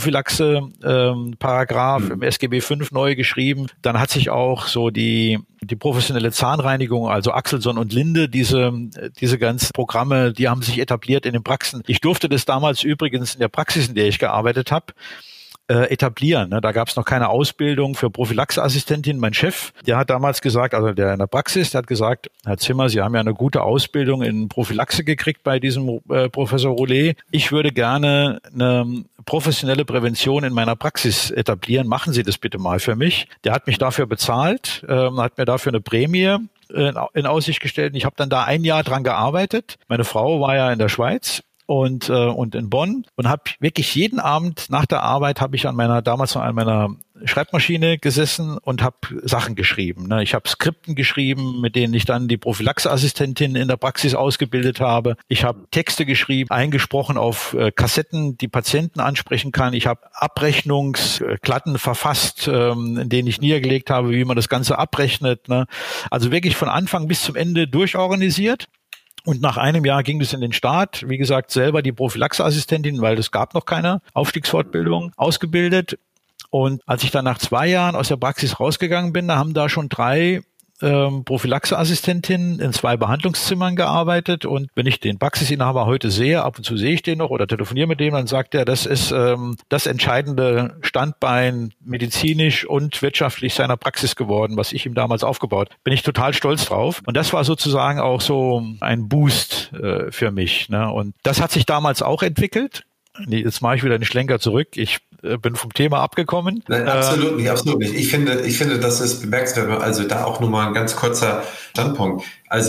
Speaker 2: Gruppenprophylaxe-Paragraph ähm, im S G B fünf neu geschrieben. Dann hat sich auch so die die professionelle Zahnreinigung, also Axelson und Linde, diese diese ganzen Programme, die haben sich etabliert in den Praxen. Ich durfte das damals übrigens in der Praxis, in der ich gearbeitet habe, äh, etablieren. Ne? Da gab es noch keine Ausbildung für Prophylaxeassistentin. Mein Chef, der hat damals gesagt, also der in der Praxis, der hat gesagt, Herr Zimmer, Sie haben ja eine gute Ausbildung in Prophylaxe gekriegt bei diesem äh, Professor Roulet. Ich würde gerne eine professionelle Prävention in meiner Praxis etablieren. Machen Sie das bitte mal für mich. Der hat mich dafür bezahlt, ähm, hat mir dafür eine Prämie äh, in Aussicht gestellt. Ich habe dann da ein Jahr dran gearbeitet. Meine Frau war ja in der Schweiz und äh, und in Bonn und habe wirklich jeden Abend nach der Arbeit habe ich an meiner damals noch an meiner Schreibmaschine gesessen und habe Sachen geschrieben. Ne? Ich habe Skripten geschrieben, mit denen ich dann die Prophylaxeassistentin in der Praxis ausgebildet habe. Ich habe Texte geschrieben, eingesprochen auf äh, Kassetten, die Patienten ansprechen kann. Ich habe Abrechnungsklatten verfasst, ähm, in denen ich niedergelegt habe, wie man das Ganze abrechnet. Ne? Also wirklich von Anfang bis zum Ende durchorganisiert. Und nach einem Jahr ging es in den Start. Wie gesagt, selber die Prophylaxeassistentin, weil es gab noch keine Aufstiegsfortbildung, ausgebildet. Und als ich dann nach zwei Jahren aus der Praxis rausgegangen bin, da haben da schon drei ähm, Prophylaxeassistentinnen in zwei Behandlungszimmern gearbeitet. Und wenn ich den Praxisinhaber heute sehe, ab und zu sehe ich den noch oder telefoniere mit dem, dann sagt er, das ist ähm, das entscheidende Standbein medizinisch und wirtschaftlich seiner Praxis geworden, was ich ihm damals aufgebaut. Bin ich total stolz drauf. Und das war sozusagen auch so ein Boost äh, für mich. Ne? Und das hat sich damals auch entwickelt. Nee, jetzt mache ich wieder einen Schlenker zurück. Ich äh, bin vom Thema abgekommen.
Speaker 1: Nein, absolut nicht, absolut nicht. Ich finde, ich finde, das ist bemerkenswert. Also da auch nur mal ein ganz kurzer Standpunkt. Also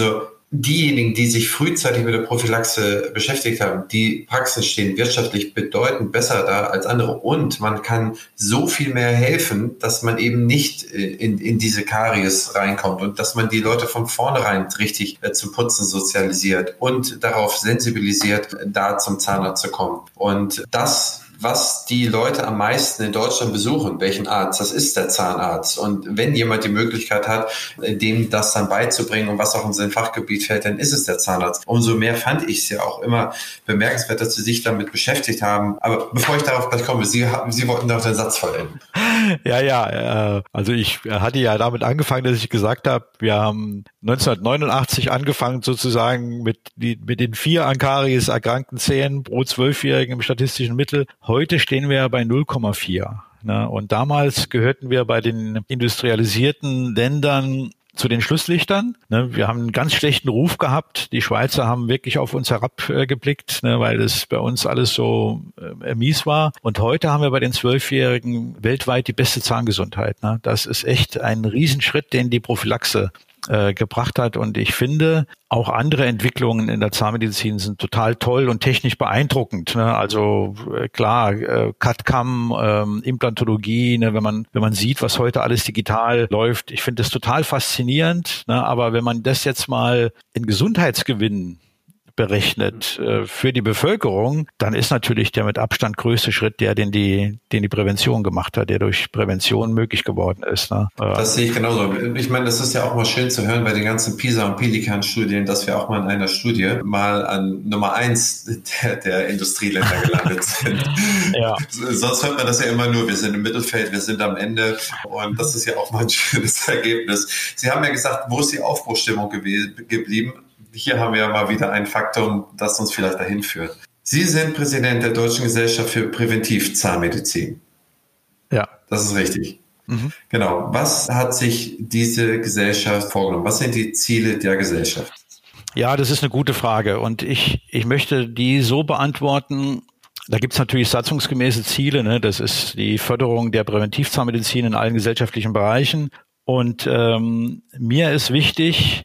Speaker 1: diejenigen, die sich frühzeitig mit der Prophylaxe beschäftigt haben, die Praxen stehen wirtschaftlich bedeutend besser da als andere und man kann so viel mehr helfen, dass man eben nicht in, in diese Karies reinkommt und dass man die Leute von vornherein richtig äh, zum Putzen sozialisiert und darauf sensibilisiert, da zum Zahnarzt zu kommen. Und das, was die Leute am meisten in Deutschland besuchen, welchen Arzt, das ist der Zahnarzt. Und wenn jemand die Möglichkeit hat, dem das dann beizubringen und was auch in sein Fachgebiet fällt, dann ist es der Zahnarzt. Umso mehr fand ich es ja auch immer bemerkenswert, dass Sie sich damit beschäftigt haben. Aber bevor ich darauf gleich komme, Sie, Sie wollten noch den Satz vollenden.
Speaker 2: Ja, ja, also ich hatte ja damit angefangen, dass ich gesagt habe, wir haben neunzehnhundertneunundachtzig angefangen sozusagen mit, die, mit den vier an Karies erkrankten Zähnen pro Zwölfjährigen im statistischen Mittel. Heute stehen wir bei null Komma vier. Ne? Und damals gehörten wir bei den industrialisierten Ländern zu den Schlusslichtern. Ne? Wir haben einen ganz schlechten Ruf gehabt. Die Schweizer haben wirklich auf uns herabgeblickt, ne? Weil es bei uns alles so äh, mies war. Und heute haben wir bei den Zwölfjährigen weltweit die beste Zahngesundheit. Ne? Das ist echt ein Riesenschritt, den die Prophylaxe äh, gebracht hat. Und ich finde, auch andere Entwicklungen in der Zahnmedizin sind total toll und technisch beeindruckend. Ne? Also äh, klar, äh, C A D-C A M, ähm, Implantologie, ne? wenn man wenn man sieht, was heute alles digital läuft. Ich finde das total faszinierend. Ne? Aber wenn man das jetzt mal in Gesundheitsgewinn berechnet äh, für die Bevölkerung, dann ist natürlich der mit Abstand größte Schritt der, den die, den die Prävention gemacht hat, der durch Prävention möglich geworden ist. Ne?
Speaker 1: Das sehe ich genauso. Ich meine, das ist ja auch mal schön zu hören bei den ganzen PISA- und Pelikan-Studien, dass wir auch mal in einer Studie mal an Nummer eins der, der Industrieländer gelandet sind. Ja. Sonst hört man das ja immer nur, wir sind im Mittelfeld, wir sind am Ende und das ist ja auch mal ein schönes Ergebnis. Sie haben ja gesagt, wo ist die Aufbruchsstimmung gew- geblieben? Hier haben wir mal wieder ein Faktum, das uns vielleicht dahin führt. Sie sind Präsident der Deutschen Gesellschaft für Präventivzahnmedizin.
Speaker 2: Ja.
Speaker 1: Das ist richtig. Mhm. Genau. Was hat sich diese Gesellschaft vorgenommen? Was sind die Ziele der Gesellschaft?
Speaker 2: Ja, das ist eine gute Frage. Und ich, ich möchte die so beantworten. Da gibt es natürlich satzungsgemäße Ziele. Ne? Das ist die Förderung der Präventivzahnmedizin in allen gesellschaftlichen Bereichen. Und ähm, mir ist wichtig,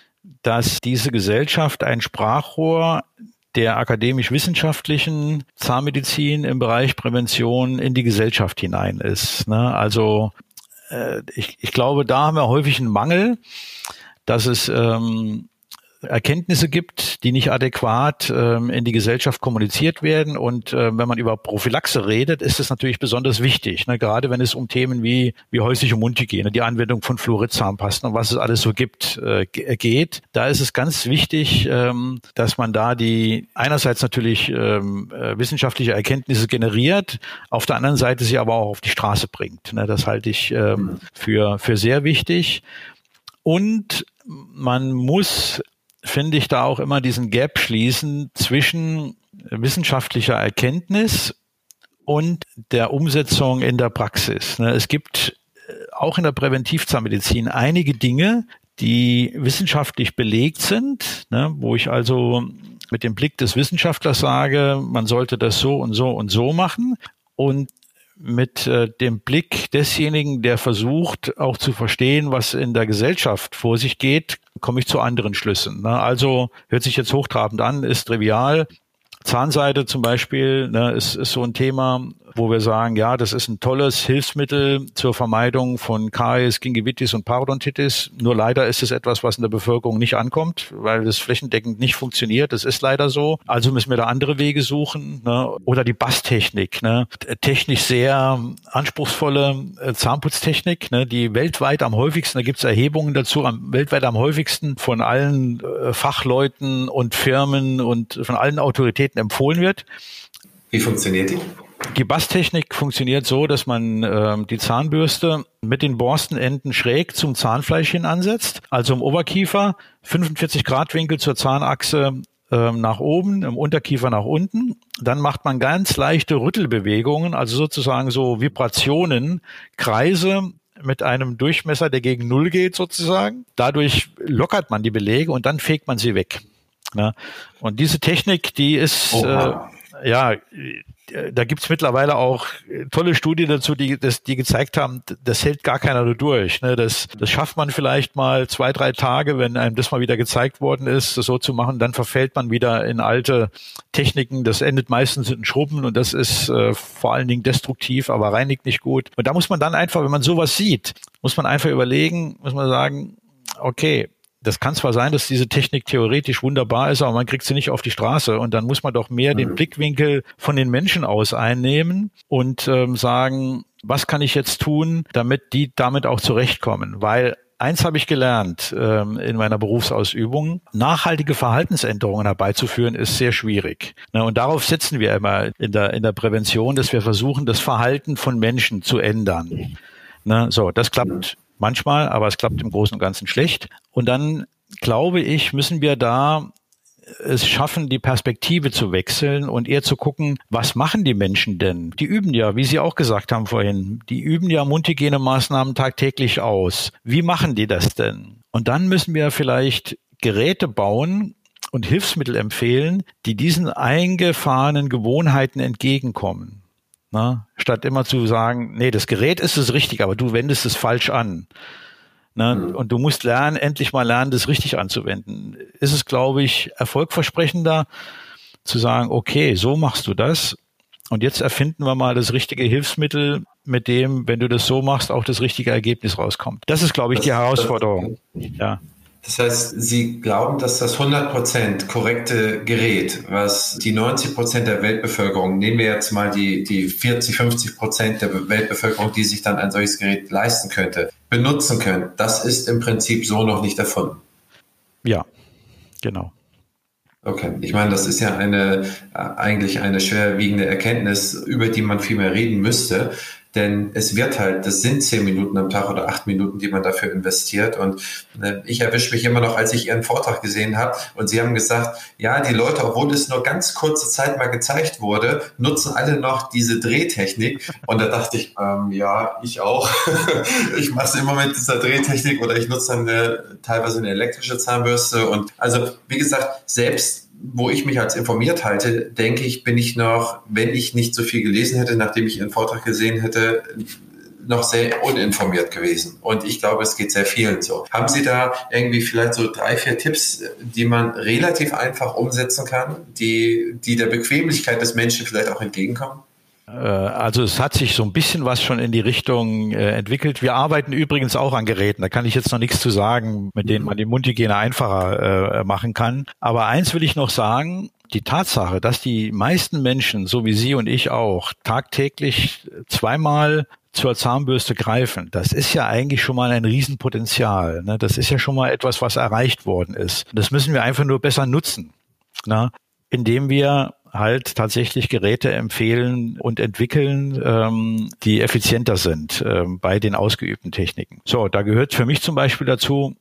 Speaker 2: dass diese Gesellschaft ein Sprachrohr der akademisch-wissenschaftlichen Zahnmedizin im Bereich Prävention in die Gesellschaft hinein ist. Ne? Also äh, ich, ich glaube, da haben wir häufig einen Mangel, dass es ähm, Erkenntnisse gibt, die nicht adäquat ähm, in die Gesellschaft kommuniziert werden. Und äh, wenn man über Prophylaxe redet, ist es natürlich besonders wichtig, ne? Gerade wenn es um Themen wie wie häusliche Mundhygiene, die Anwendung von Fluoridzahnpasten und was es alles so gibt, äh, geht. Da ist es ganz wichtig, ähm, dass man da die einerseits natürlich ähm, äh, wissenschaftliche Erkenntnisse generiert, auf der anderen Seite sie aber auch auf die Straße bringt. Ne? Das halte ich ähm, für für sehr wichtig. Und man muss, finde ich, da auch immer diesen Gap schließen zwischen wissenschaftlicher Erkenntnis und der Umsetzung in der Praxis. Es gibt auch in der Präventivzahnmedizin einige Dinge, die wissenschaftlich belegt sind, wo ich also mit dem Blick des Wissenschaftlers sage, man sollte das so und so und so machen, und mit äh, dem Blick desjenigen, der versucht, auch zu verstehen, was in der Gesellschaft vor sich geht, komme ich zu anderen Schlüssen. Ne? Also hört sich jetzt hochtrabend an, ist trivial. Zahnseide zum Beispiel, ne, ist, ist so ein Thema, wo wir sagen, ja, das ist ein tolles Hilfsmittel zur Vermeidung von Karies, Gingivitis und Parodontitis. Nur leider ist es etwas, was in der Bevölkerung nicht ankommt, weil das flächendeckend nicht funktioniert. Das ist leider so. Also müssen wir da andere Wege suchen. Ne? Oder die Basstechnik, ne? Technisch sehr anspruchsvolle Zahnputztechnik, ne? Die weltweit am häufigsten, da gibt es Erhebungen dazu, am, weltweit am häufigsten von allen äh, Fachleuten und Firmen und von allen Autoritäten empfohlen wird.
Speaker 1: Wie funktioniert die?
Speaker 2: Die Basstechnik funktioniert so, dass man äh, die Zahnbürste mit den Borstenenden schräg zum Zahnfleisch hin ansetzt, also im Oberkiefer, fünfundvierzig Grad Winkel zur Zahnachse äh, nach oben, im Unterkiefer nach unten. Dann macht man ganz leichte Rüttelbewegungen, also sozusagen so Vibrationen, Kreise mit einem Durchmesser, der gegen Null geht sozusagen. Dadurch lockert man die Belege und dann fegt man sie weg. Ne? Und diese Technik, die ist... Äh, ja, da gibt's mittlerweile auch tolle Studien dazu, die, das, die gezeigt haben, das hält gar keiner durch. Ne? Das, das schafft man vielleicht mal zwei, drei Tage, wenn einem das mal wieder gezeigt worden ist, das so zu machen, dann verfällt man wieder in alte Techniken. Das endet meistens in Schrubben und das ist äh, vor allen Dingen destruktiv, aber reinigt nicht gut. Und da muss man dann einfach, wenn man sowas sieht, muss man einfach überlegen, muss man sagen, okay, das kann zwar sein, dass diese Technik theoretisch wunderbar ist, aber man kriegt sie nicht auf die Straße. Und dann muss man doch mehr mhm. den Blickwinkel von den Menschen aus einnehmen und ähm, sagen, was kann ich jetzt tun, damit die damit auch zurechtkommen? Weil eins habe ich gelernt ähm, in meiner Berufsausübung, nachhaltige Verhaltensänderungen herbeizuführen, ist sehr schwierig. Na, und darauf setzen wir immer in der, in der Prävention, dass wir versuchen, das Verhalten von Menschen zu ändern. Na, so, das klappt manchmal, aber es klappt im Großen und Ganzen schlecht. Und dann, glaube ich, müssen wir da es schaffen, die Perspektive zu wechseln und eher zu gucken, was machen die Menschen denn? Die üben ja, wie Sie auch gesagt haben vorhin, die üben ja Mundhygienemaßnahmen tagtäglich aus. Wie machen die das denn? Und dann müssen wir vielleicht Geräte bauen und Hilfsmittel empfehlen, die diesen eingefahrenen Gewohnheiten entgegenkommen. Na, statt immer zu sagen, nee, das Gerät ist es richtig, aber du wendest es falsch an. Na, mhm. Und du musst lernen, endlich mal lernen, das richtig anzuwenden. Ist es, glaube ich, erfolgversprechender zu sagen, okay, so machst du das und jetzt erfinden wir mal das richtige Hilfsmittel, mit dem, wenn du das so machst, auch das richtige Ergebnis rauskommt. Das ist, glaube ich, die Herausforderung. Ja.
Speaker 1: Das heißt, Sie glauben, dass das hundert Prozent korrekte Gerät, was die neunzig Prozent der Weltbevölkerung, nehmen wir jetzt mal die, die vierzig, fünfzig Prozent der Weltbevölkerung, die sich dann ein solches Gerät leisten könnte, benutzen können, das ist im Prinzip so noch nicht erfunden.
Speaker 2: Ja, genau.
Speaker 1: Okay, ich meine, das ist ja eine eigentlich eine schwerwiegende Erkenntnis, über die man viel mehr reden müsste. Denn es wird halt, das sind zehn Minuten am Tag oder acht Minuten, die man dafür investiert. Und äh, ich erwische mich immer noch, als ich Ihren Vortrag gesehen habe und Sie haben gesagt, ja, die Leute, obwohl es nur ganz kurze Zeit mal gezeigt wurde, nutzen alle noch diese Drehtechnik. Und da dachte ich, ähm, ja, ich auch. Ich mache es immer mit dieser Drehtechnik oder ich nutze dann eine, teilweise eine elektrische Zahnbürste. Und also, wie gesagt, selbst wo ich mich als informiert halte, denke ich, bin ich noch, wenn ich nicht so viel gelesen hätte, nachdem ich Ihren Vortrag gesehen hätte, noch sehr uninformiert gewesen. Und ich glaube, es geht sehr vielen so. Haben Sie da irgendwie vielleicht so drei, vier Tipps, die man relativ einfach umsetzen kann, die, die der Bequemlichkeit des Menschen vielleicht auch entgegenkommen?
Speaker 2: Also es hat sich so ein bisschen was schon in die Richtung äh, entwickelt. Wir arbeiten übrigens auch an Geräten, da kann ich jetzt noch nichts zu sagen, mit denen man die Mundhygiene einfacher äh, machen kann. Aber eins will ich noch sagen, die Tatsache, dass die meisten Menschen, so wie Sie und ich auch, tagtäglich zweimal zur Zahnbürste greifen, das ist ja eigentlich schon mal ein Riesenpotenzial. Ne? Das ist ja schon mal etwas, was erreicht worden ist. Das müssen wir einfach nur besser nutzen, ne? Indem wir halt tatsächlich Geräte empfehlen und entwickeln, ähm, die effizienter sind ähm, bei den ausgeübten Techniken. So, da gehört für mich zum Beispiel dazu,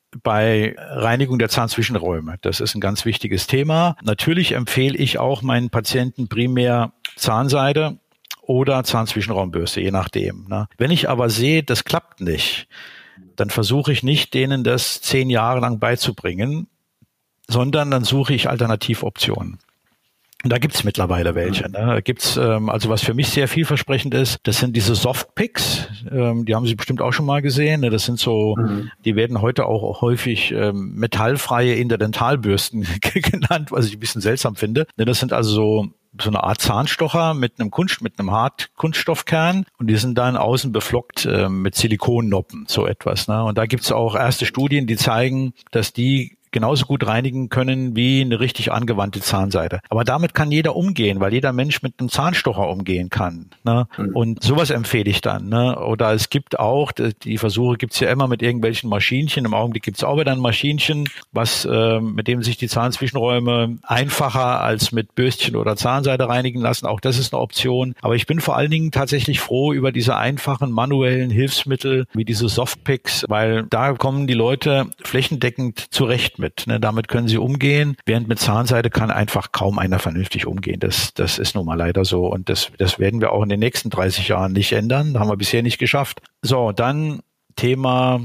Speaker 2: bei Reinigung der Zahnzwischenräume. Das ist ein ganz wichtiges Thema. Natürlich empfehle ich auch meinen Patienten primär Zahnseide oder Zahnzwischenraumbürste, je nachdem. Ne? Wenn ich aber sehe, das klappt nicht, dann versuche ich nicht, denen das zehn Jahre lang beizubringen, sondern dann suche ich Alternativoptionen. Und da gibt's mittlerweile welche. Ne? Da gibt's ähm, also was für mich sehr vielversprechend ist, das sind diese Softpicks. Ähm, die haben Sie bestimmt auch schon mal gesehen. Ne? Das sind so, mhm. die werden heute auch häufig ähm, metallfreie Interdentalbürsten genannt, was ich ein bisschen seltsam finde. Ne? Das sind also so so eine Art Zahnstocher mit einem Kunst, mit einem Hartkunststoffkern und die sind dann außen beflockt äh, mit Silikonnoppen, so etwas. Ne? Und da gibt's auch erste Studien, die zeigen, dass die genauso gut reinigen können wie eine richtig angewandte Zahnseide. Aber damit kann jeder umgehen, weil jeder Mensch mit einem Zahnstocher umgehen kann. Ne? Mhm. Und sowas empfehle ich dann. Ne? Oder es gibt auch, die Versuche gibt's ja immer mit irgendwelchen Maschinchen. Im Augenblick gibt's auch wieder ein Maschinchen, was äh, mit dem sich die Zahnzwischenräume einfacher als mit Bürstchen oder Zahnseide reinigen lassen. Auch das ist eine Option. Aber ich bin vor allen Dingen tatsächlich froh über diese einfachen manuellen Hilfsmittel wie diese Softpicks, weil da kommen die Leute flächendeckend zurecht mit. Mit, ne, damit können sie umgehen, während mit Zahnseide kann einfach kaum einer vernünftig umgehen. Das, das ist nun mal leider so und das, das werden wir auch in den nächsten dreißig Jahren nicht ändern. Das haben wir bisher nicht geschafft. So, dann Thema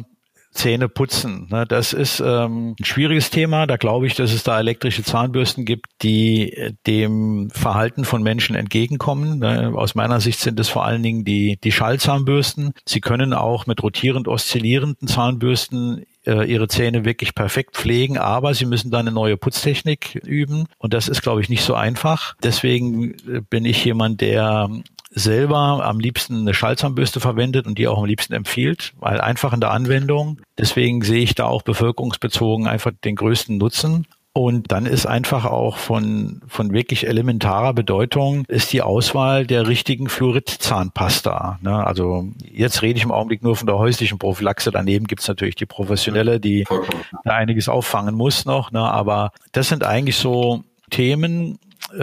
Speaker 2: Zähne putzen. Das ist ähm, ein schwieriges Thema. Da glaube ich, dass es da elektrische Zahnbürsten gibt, die dem Verhalten von Menschen entgegenkommen. Aus meiner Sicht sind es vor allen Dingen die, die Schallzahnbürsten. Sie können auch mit rotierend oszillierenden Zahnbürsten ihre Zähne wirklich perfekt pflegen, aber sie müssen dann eine neue Putztechnik üben und das ist, glaube ich, nicht so einfach. Deswegen bin ich jemand, der selber am liebsten eine Schallzahnbürste verwendet und die auch am liebsten empfiehlt, weil einfach in der Anwendung. Deswegen sehe ich da auch bevölkerungsbezogen einfach den größten Nutzen. Und dann ist einfach auch von, von wirklich elementarer Bedeutung ist die Auswahl der richtigen Fluorid-Zahnpasta. Ne? Also jetzt rede ich im Augenblick nur von der häuslichen Prophylaxe. Daneben gibt es natürlich die professionelle, die da einiges auffangen muss noch. Ne? Aber das sind eigentlich so Themen.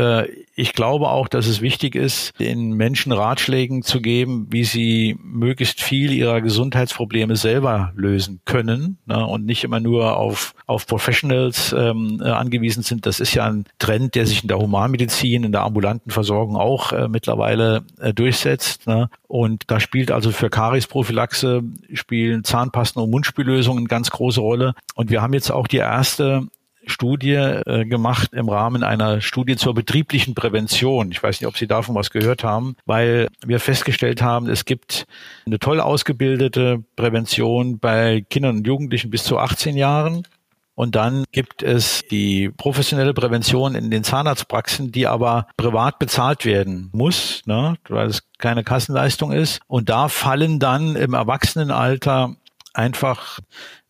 Speaker 2: Ich glaube auch, dass es wichtig ist, den Menschen Ratschlägen zu geben, wie sie möglichst viel ihrer Gesundheitsprobleme selber lösen können, ne, und nicht immer nur auf auf Professionals ähm, angewiesen sind. Das ist ja ein Trend, der sich in der Humanmedizin, in der ambulanten Versorgung auch äh, mittlerweile äh, durchsetzt. Ne. Und da spielt also für Kariesprophylaxe spielen Zahnpasten und Mundspüllösungen eine ganz große Rolle. Und wir haben jetzt auch die erste Studie äh, gemacht im Rahmen einer Studie zur betrieblichen Prävention. Ich weiß nicht, ob Sie davon was gehört haben, weil wir festgestellt haben, es gibt eine toll ausgebildete Prävention bei Kindern und Jugendlichen bis zu achtzehn Jahren. Und dann gibt es die professionelle Prävention in den Zahnarztpraxen, die aber privat bezahlt werden muss, ne, weil es keine Kassenleistung ist. Und da fallen dann im Erwachsenenalter einfach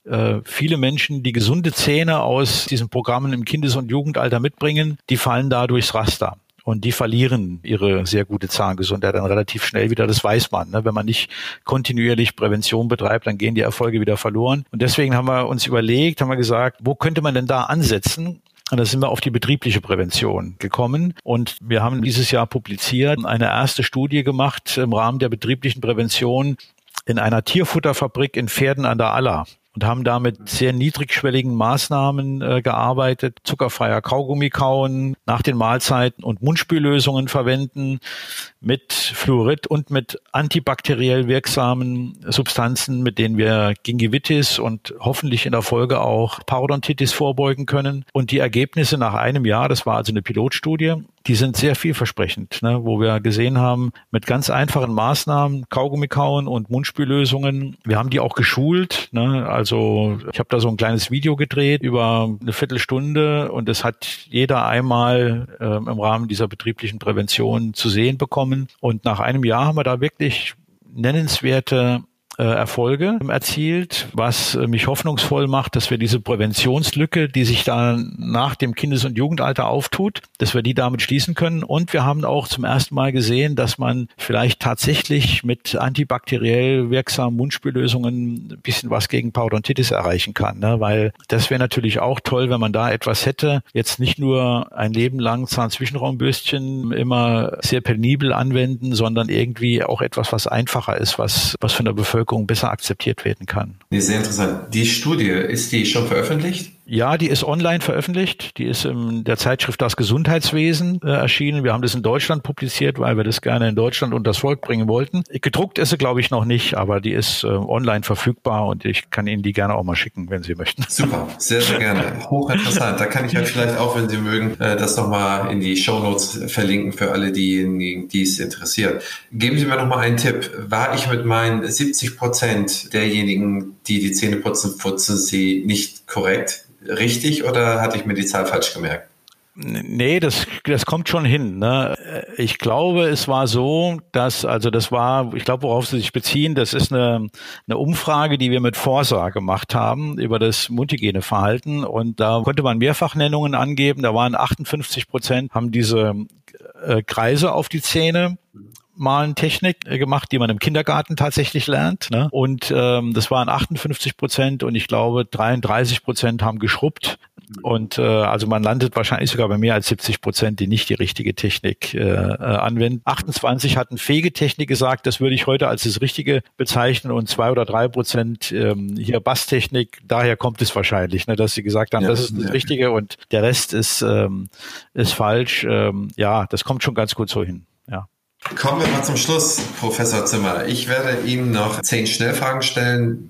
Speaker 2: viele Menschen, die gesunde Zähne aus diesen Programmen im Kindes- und Jugendalter mitbringen, die fallen da durchs Raster. Und die verlieren ihre sehr gute Zahngesundheit dann relativ schnell wieder. Das weiß man. Ne? Wenn man nicht kontinuierlich Prävention betreibt, dann gehen die Erfolge wieder verloren. Und deswegen haben wir uns überlegt, haben wir gesagt, wo könnte man denn da ansetzen? Und da sind wir auf die betriebliche Prävention gekommen. Und wir haben dieses Jahr publiziert, eine erste Studie gemacht im Rahmen der betrieblichen Prävention in einer Tierfutterfabrik in Verden an der Aller. Und haben da mit sehr niedrigschwelligen Maßnahmen äh, gearbeitet, zuckerfreier Kaugummi kauen, nach den Mahlzeiten und Mundspüllösungen verwenden mit Fluorid und mit antibakteriell wirksamen Substanzen, mit denen wir Gingivitis und hoffentlich in der Folge auch Parodontitis vorbeugen können. Und die Ergebnisse nach einem Jahr, das war also eine Pilotstudie, die sind sehr vielversprechend, ne, wo wir gesehen haben, mit ganz einfachen Maßnahmen, Kaugummi kauen und Mundspüllösungen, wir haben die auch geschult, ne, also ich habe da so ein kleines Video gedreht über eine Viertelstunde und das hat jeder einmal äh, im Rahmen dieser betrieblichen Prävention zu sehen bekommen. Und nach einem Jahr haben wir da wirklich nennenswerte Erfolge erzielt, was mich hoffnungsvoll macht, dass wir diese Präventionslücke, die sich da nach dem Kindes- und Jugendalter auftut, dass wir die damit schließen können. Und wir haben auch zum ersten Mal gesehen, dass man vielleicht tatsächlich mit antibakteriell wirksamen Mundspüllösungen ein bisschen was gegen Parodontitis erreichen kann, ne? Weil das wäre natürlich auch toll, wenn man da etwas hätte. Jetzt nicht nur ein Leben lang Zahnzwischenraumbürstchen immer sehr penibel anwenden, sondern irgendwie auch etwas, was einfacher ist, was, was von der Bevölkerung besser akzeptiert werden kann.
Speaker 1: Nee, sehr interessant. Die Studie, ist die schon veröffentlicht?
Speaker 2: Ja, die ist online veröffentlicht. Die ist in der Zeitschrift Das Gesundheitswesen äh, erschienen. Wir haben das in Deutschland publiziert, weil wir das gerne in Deutschland unter das Volk bringen wollten. Gedruckt ist sie, glaube ich, noch nicht, aber die ist äh, online verfügbar und ich kann Ihnen die gerne auch mal schicken, wenn Sie möchten.
Speaker 1: Super, sehr, sehr gerne. Hochinteressant. Da kann ich ja vielleicht auch, wenn Sie mögen, äh, das nochmal in die Shownotes verlinken für alle diejenigen, die es interessiert. Geben Sie mir nochmal einen Tipp. War ich mit meinen siebzig Prozent derjenigen, die die Zähne putzen, putzen sie nicht korrekt? Richtig oder hatte ich mir die Zahl falsch gemerkt?
Speaker 2: Nee, das, das kommt schon hin, ne? Ich glaube, es war so, dass, also das war, ich glaube, worauf Sie sich beziehen, das ist eine, eine Umfrage, die wir mit Forsa gemacht haben über das Mundhygieneverhalten und da konnte man Mehrfachnennungen angeben, da waren achtundfünfzig Prozent, haben diese äh, Kreise auf die Zähne malen Technik gemacht, die man im Kindergarten tatsächlich lernt, ne? Und ähm, das waren achtundfünfzig Prozent und ich glaube dreiunddreißig Prozent haben geschrubbt und äh, also man landet wahrscheinlich sogar bei mehr als siebzig Prozent, die nicht die richtige Technik äh, anwenden. achtundzwanzig hatten Fegetechnik gesagt, das würde ich heute als das Richtige bezeichnen und zwei oder drei Prozent ähm, hier Basstechnik, daher kommt es wahrscheinlich, ne, dass sie gesagt haben, ja, das ist das ja. Richtige und der Rest ist ähm, ist falsch. Ähm, ja, das kommt schon ganz gut so hin, ja.
Speaker 1: Kommen wir mal zum Schluss, Professor Zimmer. Ich werde Ihnen noch zehn Schnellfragen stellen.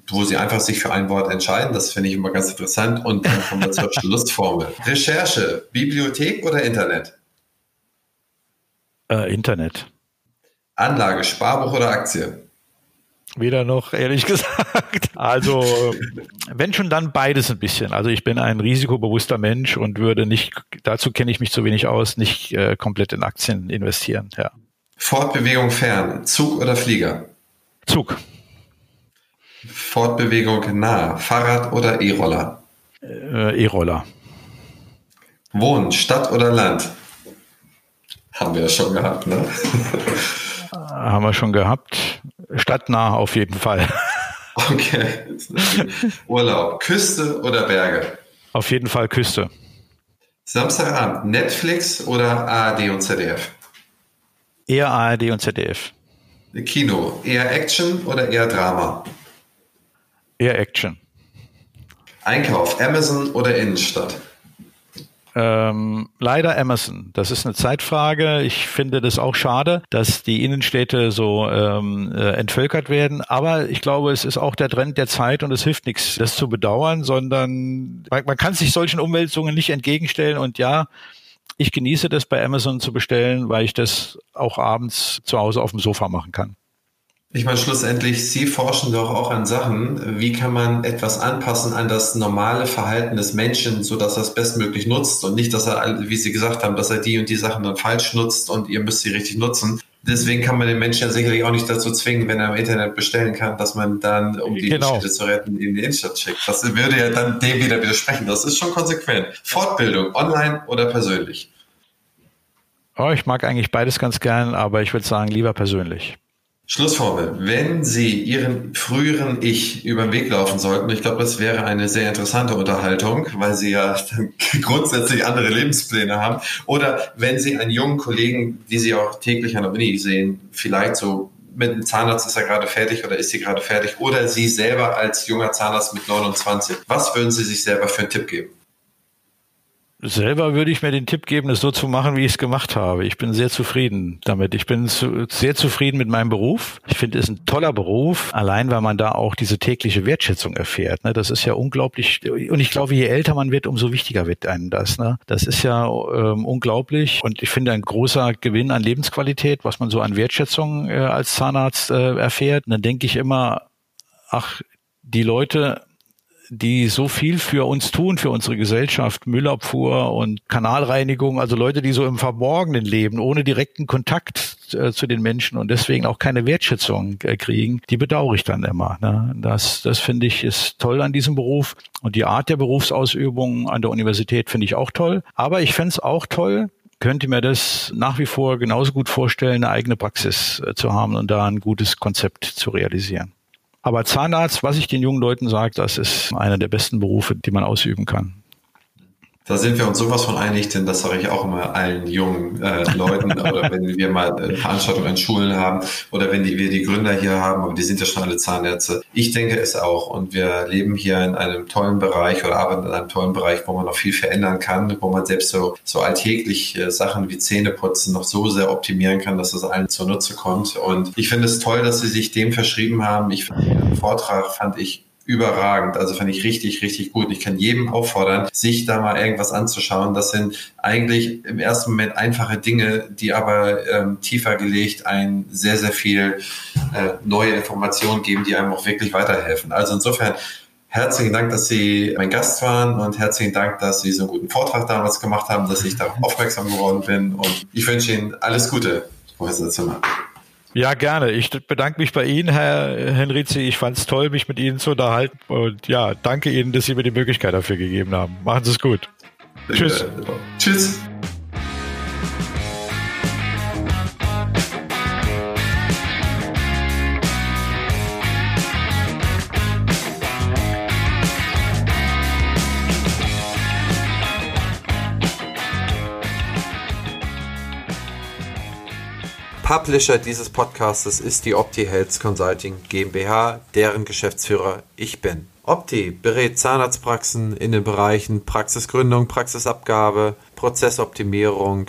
Speaker 1: wo sie einfach sich für ein Wort entscheiden. Das finde ich immer ganz interessant. Und dann kommen wir zur Schlussformel. Recherche, Bibliothek oder Internet?
Speaker 2: Äh, Internet.
Speaker 1: Anlage, Sparbuch oder Aktie?
Speaker 2: Weder noch, ehrlich gesagt. Also, wenn schon, dann beides ein bisschen. Also ich bin ein risikobewusster Mensch und würde nicht, dazu kenne ich mich zu wenig aus, nicht äh, komplett in Aktien investieren. Ja.
Speaker 1: Fortbewegung fern, Zug oder Flieger?
Speaker 2: Zug.
Speaker 1: Fortbewegung nah, Fahrrad oder E-Roller?
Speaker 2: Äh, E-Roller.
Speaker 1: Wohnen, Stadt oder Land? Haben wir ja schon gehabt, ne?
Speaker 2: Haben wir schon gehabt. Stadtnah auf jeden Fall.
Speaker 1: Okay. Urlaub, Küste oder Berge?
Speaker 2: Auf jeden Fall Küste.
Speaker 1: Samstagabend, Netflix oder A R D und Z D F?
Speaker 2: Eher A R D und Z D F.
Speaker 1: Kino, eher Action oder eher Drama?
Speaker 2: Eher Action.
Speaker 1: Einkauf, Amazon oder Innenstadt?
Speaker 2: Ähm, leider Amazon. Das ist eine Zeitfrage. Ich finde das auch schade, dass die Innenstädte so ähm, äh, entvölkert werden. Aber ich glaube, es ist auch der Trend der Zeit und es hilft nichts, das zu bedauern, sondern man, man kann sich solchen Umwälzungen nicht entgegenstellen. Und ja, ich genieße das bei Amazon zu bestellen, weil ich das auch abends zu Hause auf dem Sofa machen kann.
Speaker 1: Ich meine, schlussendlich, Sie forschen doch auch an Sachen. Wie kann man etwas anpassen an das normale Verhalten des Menschen, sodass er es bestmöglich nutzt und nicht, dass er, wie Sie gesagt haben, dass er die und die Sachen dann falsch nutzt und ihr müsst sie richtig nutzen. Deswegen kann man den Menschen ja sicherlich auch nicht dazu zwingen, wenn er im Internet bestellen kann, dass man dann, um die
Speaker 2: Genau.
Speaker 1: Städte zu retten, in die Innenstadt schickt. Das würde ja dann dem wieder widersprechen. Das ist schon konsequent. Fortbildung, online oder persönlich?
Speaker 2: Oh, ich mag eigentlich beides ganz gern, aber ich würde sagen, lieber persönlich.
Speaker 1: Schlussformel. Wenn Sie Ihren früheren Ich über den Weg laufen sollten, ich glaube, das wäre eine sehr interessante Unterhaltung, weil Sie ja grundsätzlich andere Lebenspläne haben. Oder wenn Sie einen jungen Kollegen, die Sie auch täglich an der Uni sehen, vielleicht so mit dem Zahnarzt ist er gerade fertig oder ist sie gerade fertig, oder Sie selber als junger Zahnarzt mit neunundzwanzig, was würden Sie sich selber für einen Tipp geben?
Speaker 2: Selber würde ich mir den Tipp geben, es so zu machen, wie ich es gemacht habe. Ich bin sehr zufrieden damit. Ich bin zu, sehr zufrieden mit meinem Beruf. Ich finde es ein toller Beruf, allein weil man da auch diese tägliche Wertschätzung erfährt. Ne? Das ist ja unglaublich. Und ich glaube, je älter man wird, umso wichtiger wird einem das. Ne? Das ist ja ähm, unglaublich. Und ich finde ein großer Gewinn an Lebensqualität, was man so an Wertschätzung äh, als Zahnarzt äh, erfährt. Und dann denke ich immer, ach, die Leute, die so viel für uns tun, für unsere Gesellschaft, Müllabfuhr und Kanalreinigung, also Leute, die so im Verborgenen leben, ohne direkten Kontakt äh, zu den Menschen und deswegen auch keine Wertschätzung äh, kriegen, die bedauere ich dann immer. Ne? Das, das finde ich ist toll an diesem Beruf und die Art der Berufsausübung an der Universität finde ich auch toll. Aber ich fände es auch toll, könnte mir das nach wie vor genauso gut vorstellen, eine eigene Praxis äh, zu haben und da ein gutes Konzept zu realisieren. Aber Zahnarzt, was ich den jungen Leuten sage, das ist einer der besten Berufe, die man ausüben kann.
Speaker 1: Da sind wir uns sowas von einig, denn das sage ich auch immer allen jungen äh, Leuten oder wenn wir mal äh, Veranstaltungen in Schulen haben oder wenn die, wir die Gründer hier haben, aber die sind ja schon alle Zahnärzte. Ich denke es auch und wir leben hier in einem tollen Bereich oder arbeiten in einem tollen Bereich, wo man noch viel verändern kann, wo man selbst so, so alltäglich äh, Sachen wie Zähneputzen noch so sehr optimieren kann, dass das allen zunutze kommt. Und ich finde es toll, dass Sie sich dem verschrieben haben. Ich finde den Vortrag fand ich überragend, also fand ich richtig, richtig gut. Ich kann jedem auffordern, sich da mal irgendwas anzuschauen. Das sind eigentlich im ersten Moment einfache Dinge, die aber ähm, tiefer gelegt ein sehr, sehr viel äh, neue Informationen geben, die einem auch wirklich weiterhelfen. Also insofern herzlichen Dank, dass Sie mein Gast waren und herzlichen Dank, dass Sie so einen guten Vortrag damals gemacht haben, dass ich darauf aufmerksam geworden bin und ich wünsche Ihnen alles Gute, Professor Zimmer.
Speaker 2: Ja, gerne. Ich bedanke mich bei Ihnen, Herr Henrizi. Ich fand es toll, mich mit Ihnen zu unterhalten. Und ja, danke Ihnen, dass Sie mir die Möglichkeit dafür gegeben haben. Machen Sie es gut. Tschüss.
Speaker 1: Tschüss. Publisher dieses Podcastes ist die Opti Health Consulting GmbH, deren Geschäftsführer ich bin. Opti berät Zahnarztpraxen in den Bereichen Praxisgründung, Praxisabgabe, Prozessoptimierung,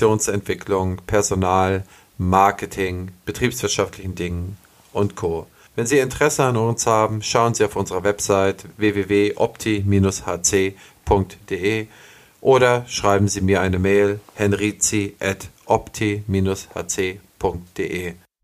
Speaker 1: Organisationsentwicklung, Personal, Marketing, betriebswirtschaftlichen Dingen und Co. Wenn Sie Interesse an uns haben, schauen Sie auf unserer Website w w w punkt opti Bindestrich h c punkt d e oder schreiben Sie mir eine Mail henrizi at opti Bindestrich h c punkt d e.